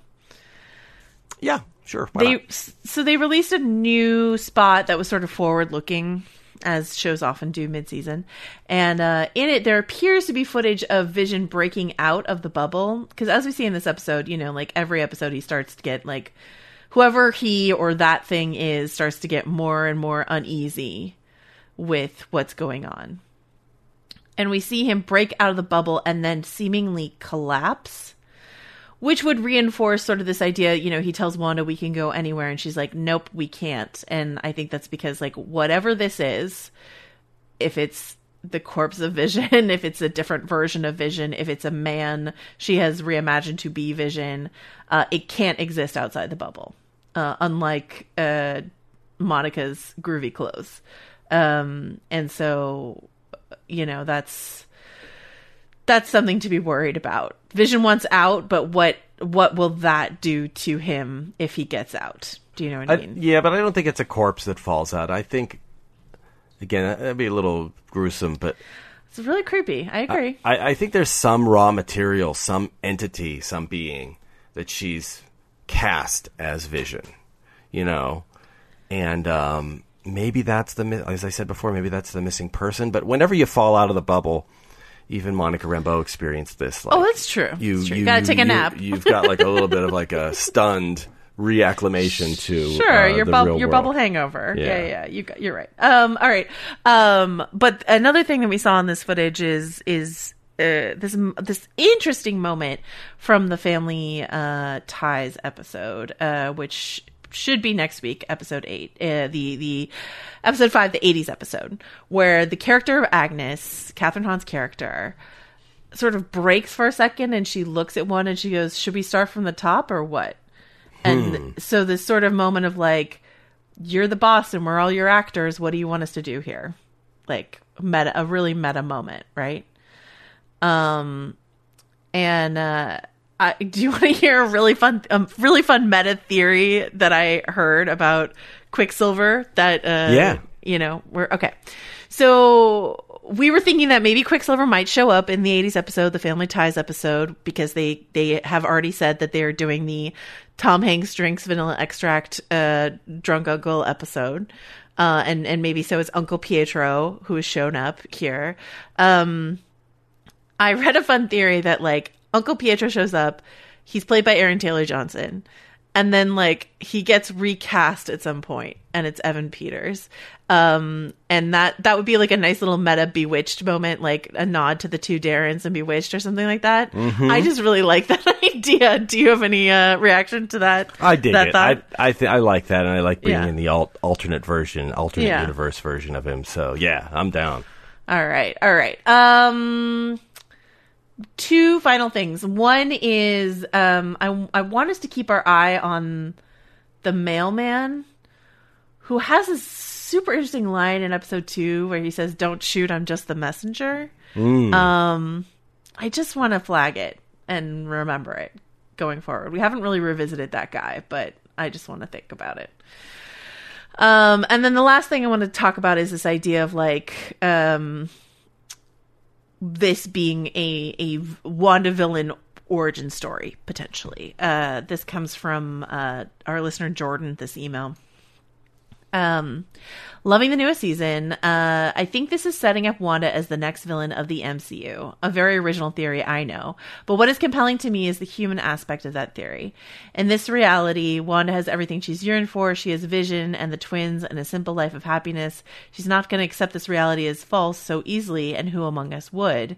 Yeah, sure. Why
They
not?
so they released a new spot that was sort of forward looking, as shows often do mid-season. And uh, in it, there appears to be footage of Vision breaking out of the bubble. Because as we see in this episode, you know, like every episode he starts to get, like, whoever he or that thing is starts to get more and more uneasy with what's going on. And we see him break out of the bubble and then seemingly collapse, which would reinforce sort of this idea, you know, he tells Wanda we can go anywhere and she's like, nope, we can't. And I think that's because, like, whatever this is, if it's the corpse of Vision, if it's a different version of Vision, if it's a man she has reimagined to be Vision, uh, it can't exist outside the bubble. Uh, unlike uh, Monica's groovy clothes. Um, and so, you know, that's... that's something to be worried about. Vision wants out, but what what will that do to him if he gets out? Do you know what I,
I
mean?
Yeah, but I don't think it's a corpse that falls out. I think, again, that'd be a little gruesome, but
It's really creepy. I agree.
I, I think there's some raw material, some entity, some being that she's cast as Vision, you know, and um, maybe that's the, mi- as I said before, maybe that's the missing person. But whenever you fall out of the bubble, even Monica Rambeau experienced this. Like,
oh, that's true.
You,
That's true.
you
gotta take a
you-
nap.
You've got like a little bit of like a stunned reacclimation to
Sure,
uh,
your
the
bub-
real
your
world.
bubble hangover. Yeah,
Yeah.
yeah, yeah. You got, you're right. Um, all right. Um, but another thing that we saw in this footage is is uh, this this interesting moment from the Family uh, Ties episode, uh, which should be next week, episode eight, uh, the the episode five, the eighties episode, where the character of Agnes, Catherine Hahn's character, sort of breaks for a second and she looks at one and she goes, should we start from the top or what? And
Hmm.
so this sort of moment of like, you're the boss and we're all your actors. What do you want us to do here? Like meta, a really meta moment, right? Um, and, uh, I, do you want to hear a really fun, um, really fun meta theory that I heard about Quicksilver that, uh,
Yeah.
you know, we're okay. So we were thinking that maybe Quicksilver might show up in the eighties episode, the Family Ties episode, because they, they have already said that they're doing the Tom Hanks drinks vanilla extract, uh, drunk uncle episode. Uh, and, and maybe so is Uncle Pietro, who has shown up here. Um, I read a fun theory that like Uncle Pietro shows up, he's played by Aaron Taylor Johnson, and then like he gets recast at some point and it's Evan Peters. Um, and that, that would be like a nice little meta Bewitched moment, like a nod to the two Darrens and Bewitched or something like that.
Mhm.
I just really like that idea. Do you have any uh, reaction to that?
I dig
that
it.
thought?
I I, th- I like that, and I like being
Yeah.
in the alt- alternate version, alternate
Yeah.
universe version of him. So yeah, I'm down.
All right. All right. Um, two final things. One is, um, I, I want us to keep our eye on the mailman, who has a super interesting line in episode two where he says, "Don't shoot, I'm just the messenger."
Mm.
Um, I just want to flag it and remember it going forward. We haven't really revisited that guy, but I just want to think about it. Um, and then the last thing I want to talk about is this idea of like, um, this being a, a Wanda villain origin story, potentially. Uh, this comes from, uh, our listener, Jordan, this email. Um, loving the newest season. Uh, I think this is setting up Wanda as the next villain of the M C U. A very original theory, I know. But what is compelling to me is the human aspect of that theory. In this reality, Wanda has everything she's yearned for. She has Vision and the twins and a simple life of happiness. She's not going to accept this reality as false so easily, and who among us would?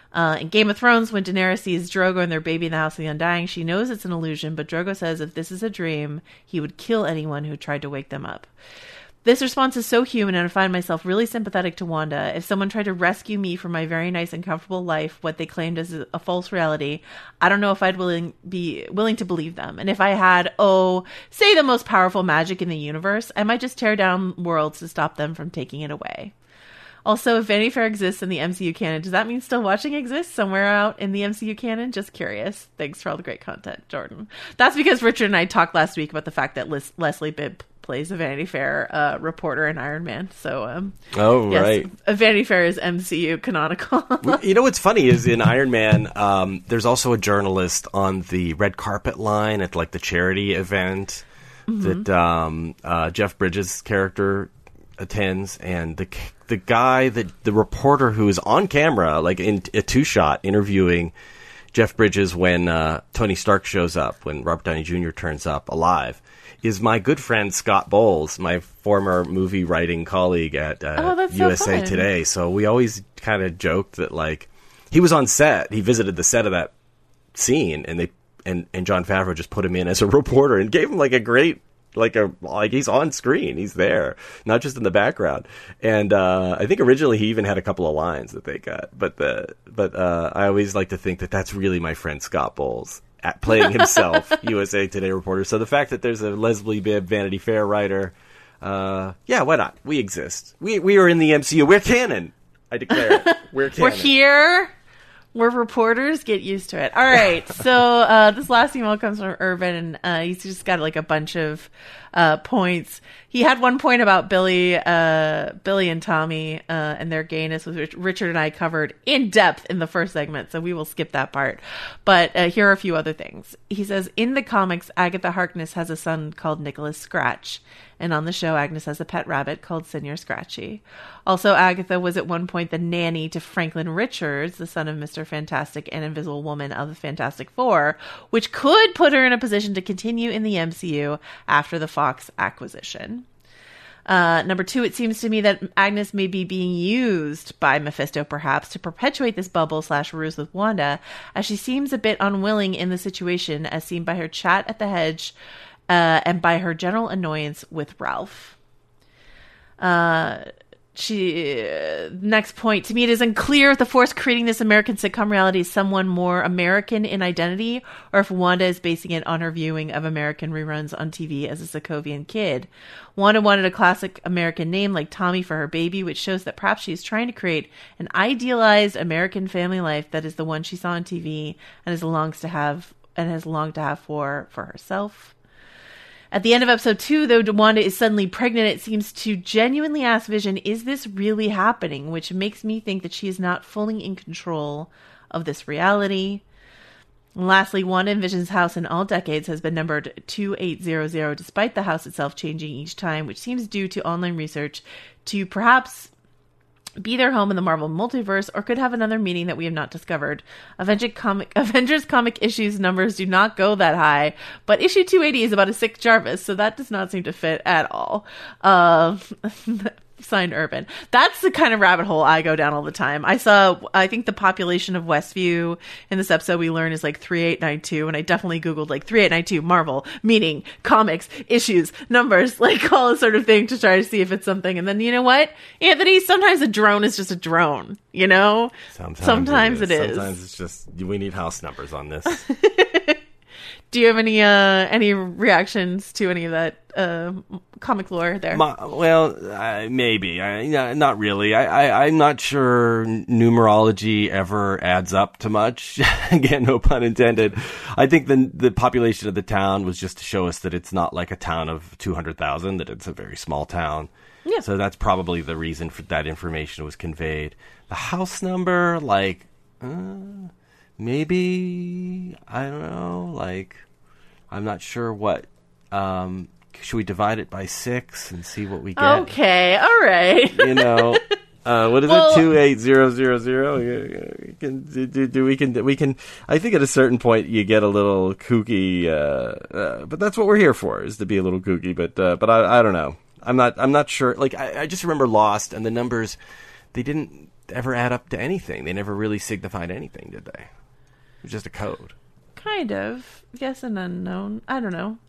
Uh, in Game of Thrones, when Daenerys sees Drogo and their baby in the House of the Undying, she knows it's an illusion, but Drogo says if this is a dream, he would kill anyone who tried to wake them up. This response is so human, and I find myself really sympathetic to Wanda. If someone tried to rescue me from my very nice and comfortable life, what they claimed as a false reality, I don't know if I'd willing be willing to believe them. And if I had, oh, say the most powerful magic in the universe, I might just tear down worlds to stop them from taking it away. Also, if Vanity Fair exists in the M C U canon, does that mean Still Watching exists somewhere out in the M C U canon? Just curious. Thanks for all the great content, Jordan. That's because Richard and I talked last week about the fact that Les- Leslie Bibb plays a Vanity Fair uh, reporter in Iron Man. So, um,
oh,
yes,
right.
A Vanity Fair is M C U canonical.
You know what's funny is in Iron Man, um, there's also a journalist on the red carpet line at like the charity event mm-hmm. that um, uh, Jeff Bridges' character attends, and the the guy that the reporter who is on camera, like in a two shot, interviewing Jeff Bridges when uh, Tony Stark shows up, when Robert Downey Junior turns up alive, is my good friend Scott Bowles, my former movie writing colleague at uh,
oh, that's
U S A
so fun.
Today. So we always kind of joked that like he was on set, he visited the set of that scene, and they and and Jon Favreau just put him in as a reporter and gave him like a great. Like a like he's on screen, he's there, not just in the background. And uh, I think originally he even had a couple of lines that they got. But the but uh, I always like to think that that's really my friend Scott Bowles at playing himself, U S A Today reporter. So the fact that there's a Leslie Bibb Vanity Fair writer, uh, yeah, why not? We exist. We we are in the M C U. We're canon. I declare it. We're canon.
We're here. We're reporters. Get used to it. All right. So uh, this last email comes from Irvin, and uh, he's just got like a bunch of uh, points. He had one point about Billy, uh, Billy and Tommy uh, and their gayness, which Richard and I covered in depth in the first segment, so we will skip that part. But uh, here are a few other things. He says, in the comics, Agatha Harkness has a son called Nicholas Scratch. And on the show, Agnes has a pet rabbit called Senior Scratchy. Also, Agatha was at one point the nanny to Franklin Richards, the son of Mister Fantastic and Invisible Woman of the Fantastic Four, which could put her in a position to continue in the M C U after the Fox acquisition. Uh, number two, it seems to me that Agnes may be being used by Mephisto, perhaps, to perpetuate this bubble slash ruse with Wanda, as she seems a bit unwilling in the situation, as seen by her chat at the hedge, Uh, and by her general annoyance with Ralph. Uh, she uh, next point, to me it is unclear if the force creating this American sitcom reality is someone more American in identity, or if Wanda is basing it on her viewing of American reruns on T V as a Sokovian kid. Wanda wanted a classic American name like Tommy for her baby, which shows that perhaps she is trying to create an idealized American family life that is the one she saw on T V and is longs to have and has longed to have for for herself. At the end of episode two, though Wanda is suddenly pregnant, it seems to genuinely ask Vision, is this really happening? Which makes me think that she is not fully in control of this reality. And lastly, Wanda and Vision's house in all decades has been numbered two eight zero zero, despite the house itself changing each time, which seems due to online research to perhaps be their home in the Marvel multiverse, or could have another meaning that we have not discovered. Avengers comic, Avengers comic issues numbers do not go that high, but issue two eighty is about a sick Jarvis, so that does not seem to fit at all. Uh, signed Urban. That's the kind of rabbit hole I go down all the time. I saw, I think the population of Westview in this episode we learn is like three eight nine two, and I definitely Googled like three eight nine two Marvel, meaning comics, issues, numbers, like all this sort of thing to try to see if it's something. And then you know what, Anthony, sometimes a drone is just a drone, you know?
Sometimes,
sometimes it is.
it is. Sometimes it's just, we need house numbers on this.
Do you have any uh, any reactions to any of that uh, comic lore there?
My, well, uh, maybe. I, yeah, not really. I, I, I'm not sure numerology ever adds up to much. Again, no pun intended. I think the the population of the town was just to show us that it's not like a town of two hundred thousand, that it's a very small town. Yeah. So that's probably the reason for that information was conveyed. The house number, like... Uh, Maybe, I don't know, like, I'm not sure what, um, should we divide it by six and see what we get?
Okay, all right.
You know, uh, what is well, it, two eight zero zero zero? We can, do, do, do, we can, we can, I think at a certain point you get a little kooky, uh, uh, but that's what we're here for, is to be a little kooky, but, uh, but I, I don't know. I'm not, I'm not sure, like, I, I just remember Lost, and the numbers they didn't ever add up to anything. They never really signified anything, did they? It was just a code.
Kind of. Yes and unknown. I don't know.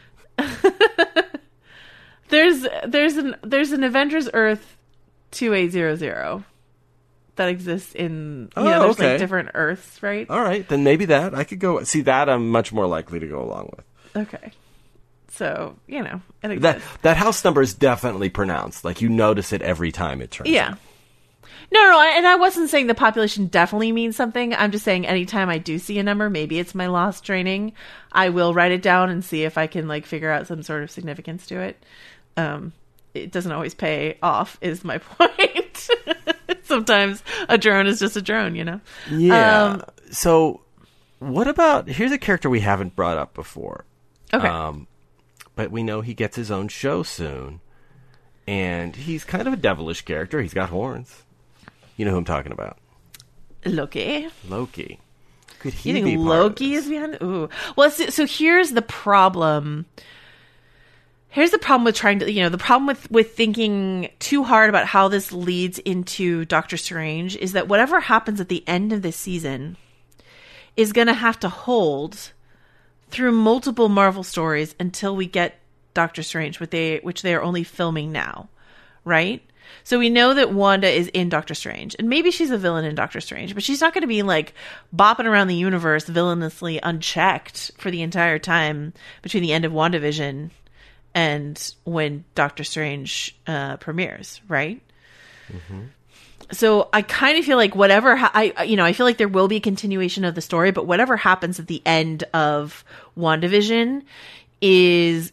there's there's an there's an Avengers Earth two eight zero zero that exists in you
Oh,
know, there's
okay.
like different Earths, right?
All right, then maybe that. I could go... See, that I'm much more likely to go along with.
Okay. So, you know, it exists.
That that house number is definitely pronounced. Like, you notice it every time it turns
Yeah.
out.
No, no, and I wasn't saying the population definitely means something. I'm just saying anytime I do see a number, maybe it's my lost training, I will write it down and see if I can like figure out some sort of significance to it. Um, it doesn't always pay off, is my point. Sometimes a drone is just a drone, you know?
Yeah.
Um,
so, what about... Here's a character we haven't brought up before.
Okay.
Um, but we know he gets his own show soon. And he's kind of a devilish character. He's got horns. You know who I'm talking about.
Loki.
Loki. Could he
You think
be part
Loki
of
is behind? Ooh. Well, so, so here's the problem. Here's the problem with trying to, you know, the problem with, with thinking too hard about how this leads into Doctor Strange is that whatever happens at the end of this season is going to have to hold through multiple Marvel stories until we get Doctor Strange, which they, which they are only filming now, right? So we know that Wanda is in Doctor Strange, and maybe she's a villain in Doctor Strange, but she's not going to be like bopping around the universe villainously unchecked for the entire time between the end of WandaVision and when Doctor Strange uh, premieres, right?
Mm-hmm.
So I kind of feel like whatever ha- I, you know, I feel like there will be a continuation of the story, but whatever happens at the end of WandaVision is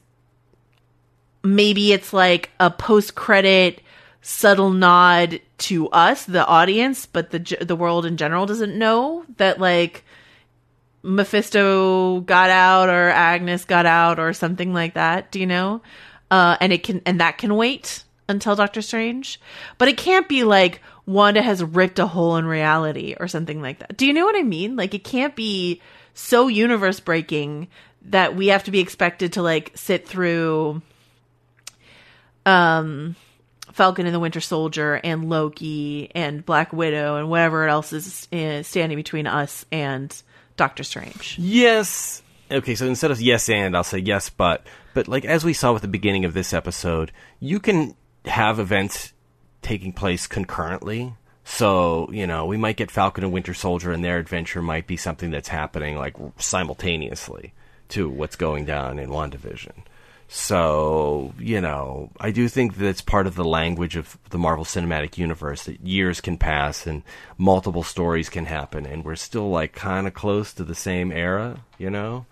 maybe it's like a post-credit subtle nod to us, the audience, but the the world in general doesn't know that like Mephisto got out or Agnes got out or something like that. Do you know? Uh, and it can and that can wait until Doctor Strange, but it can't be like Wanda has ripped a hole in reality or something like that. Do you know what I mean? Like it can't be so universe breaking that we have to be expected to like sit through um Falcon and the Winter Soldier and Loki and Black Widow and whatever else is uh, standing between us and Doctor Strange.
Yes. Okay, so instead of yes and, I'll say yes but. But like as we saw with the beginning of this episode, you can have events taking place concurrently. So, you know, we might get Falcon and Winter Soldier and their adventure might be something that's happening like simultaneously to what's going down in WandaVision. So, you know, I do think that's part of the language of the Marvel Cinematic Universe, that years can pass and multiple stories can happen, and we're still, like, kind of close to the same era, you know?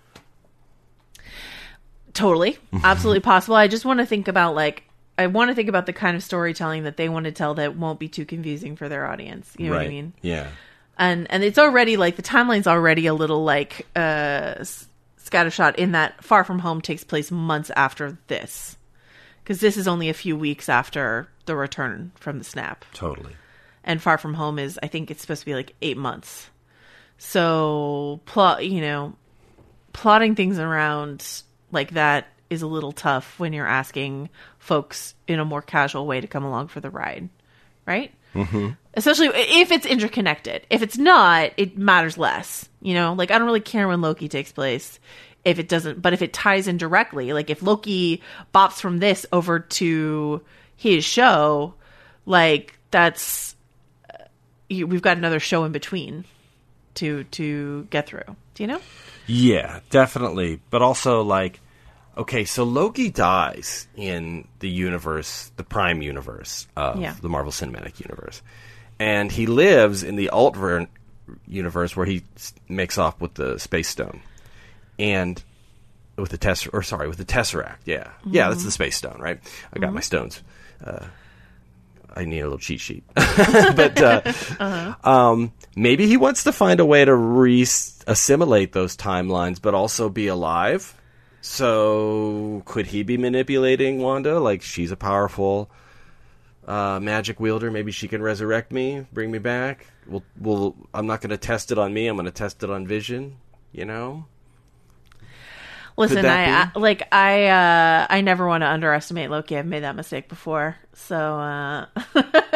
Totally. Absolutely possible. I just want to think about, like, I want to think about the kind of storytelling that they want to tell that won't be too confusing for their audience. You know
right.
what I mean?
Yeah.
And, and it's already, like, the timeline's already a little, like, uh... scattershot in that Far From Home takes place months after this, because this is only a few weeks after the return from the snap.
Totally.
And Far From Home is, I think it's supposed to be like eight months. So plot, you know, plotting things around like that is a little tough when you're asking folks in a more casual way to come along for the ride, right?
Mm-hmm.
Especially if it's interconnected. If it's not, it matters less. You know, like I don't really care when Loki takes place if it doesn't, but if it ties in directly, like if Loki bops from this over to his show, like that's, uh, you, we've got another show in between to, to get through. Do you know?
Yeah, definitely. But also like, okay, so Loki dies in the universe, the Prime universe of
Yeah.
the Marvel Cinematic Universe. And he lives in the Altver universe where he s- makes off with the Space Stone. And with the Tess, or sorry, with the Tesseract, yeah. Mm-hmm. Yeah, that's the Space Stone, right? I got mm-hmm. my stones. Uh, I need a little cheat sheet. but uh, uh-huh. um, maybe he wants to find a way to re-assimilate those timelines, but also be alive. So could he be manipulating Wanda? Like, she's a powerful uh, magic wielder. Maybe she can resurrect me, bring me back. We'll, we'll, I'm not going to test it on me. I'm going to test it on Vision, you know?
Listen, I, I like I uh, I never want to underestimate Loki. I've made that mistake before. So, uh,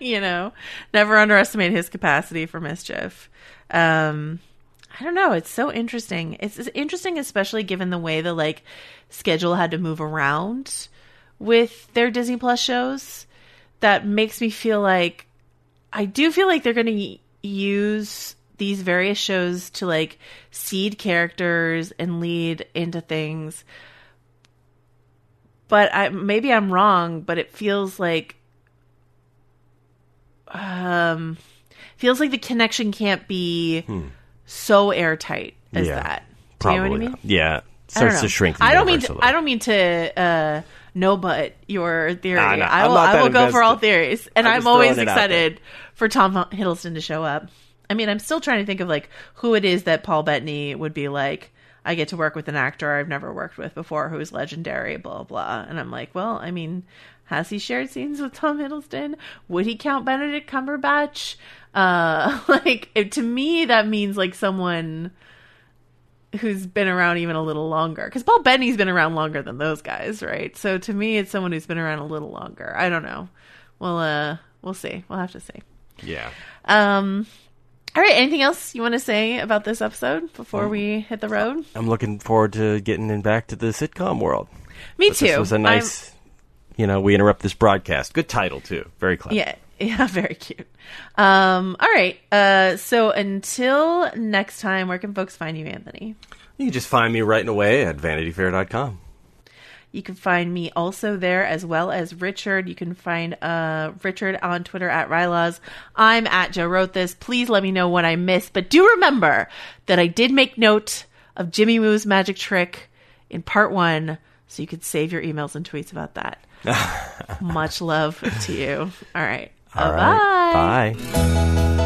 You know, never underestimate his capacity for mischief. Um, I don't know. It's so interesting. It's, it's interesting, especially given the way the like schedule had to move around with their Disney Plus shows. That makes me feel like I do feel like they're going to use these various shows to like seed characters and lead into things. But I maybe I'm wrong, but it feels like um feels like the connection can't be hmm. so airtight as
yeah,
that. Do
probably
you know what I mean?
Not. Yeah. Starts to shrink the
I don't mean to,
little.
I don't mean to uh no but your theory.
Nah, nah,
I will
I
will
invested.
go for all theories. And
I'm
I'm
just
always
throwing it out
excited for Tom Hiddleston to show up. I mean, I'm still trying to think of like who it is that Paul Bettany would be like, I get to work with an actor I've never worked with before who's legendary, blah, blah. And I'm like, well, I mean, has he shared scenes with Tom Hiddleston? Would he count Benedict Cumberbatch? Uh, like, it, to me, that means like someone who's been around even a little longer. Because Paul Bettany's been around longer than those guys, right? So to me, it's someone who's been around a little longer. I don't know. Well, uh, we'll see. We'll have to see.
Yeah.
Um... All right. Anything else you want to say about this episode before um, we hit the road?
I'm looking forward to getting in back to the sitcom world.
Me
but
too.
This was a nice, I'm... you know, we interrupt this broadcast. Good title too. Very clever.
Yeah. Yeah. Very cute. Um, all right. Uh, so until next time, where can folks find you, Anthony?
You can just find me writing away at vanity fair dot com.
You can find me also there, as well as Richard. You can find uh, Richard on Twitter at Rylaws. I'm at Joe Wrote This. Please let me know what I missed. But do remember that I did make note of Jimmy Woo's magic trick in part one, so you could save your emails and tweets about that. Much love to you. All right.
All right.
Bye.
Bye.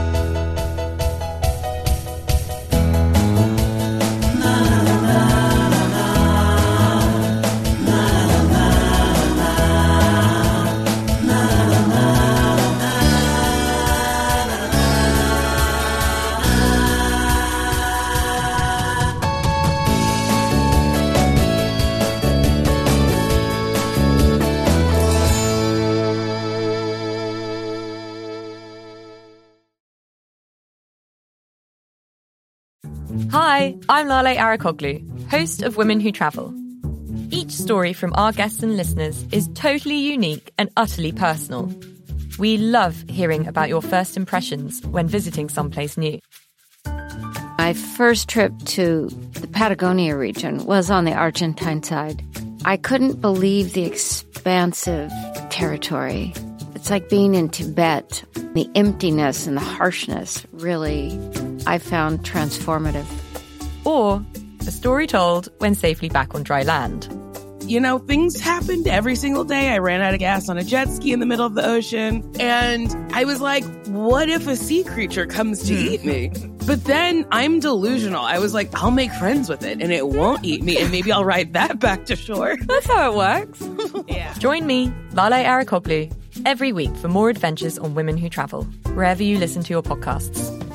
Hi, I'm Lale Arakoglu, host of Women Who Travel. Each story from our guests and listeners is totally unique and utterly personal. We love hearing about your first impressions when visiting someplace new.
My first trip to the Patagonia region was on the Argentine side. I couldn't believe the expansive territory. It's like being in Tibet. The emptiness and the harshness really, I found transformative.
Or a story told when safely back on dry land.
You know, things happened every single day. I ran out of gas on a jet ski in the middle of the ocean. And I was like, what if a sea creature comes to eat me? But then I'm delusional. I was like, I'll make friends with it and it won't eat me. And maybe I'll ride that back to shore.
That's how it works.
Yeah.
Join me, Lale Arakoglu, every week for more adventures on Women Who Travel, wherever you listen to your podcasts.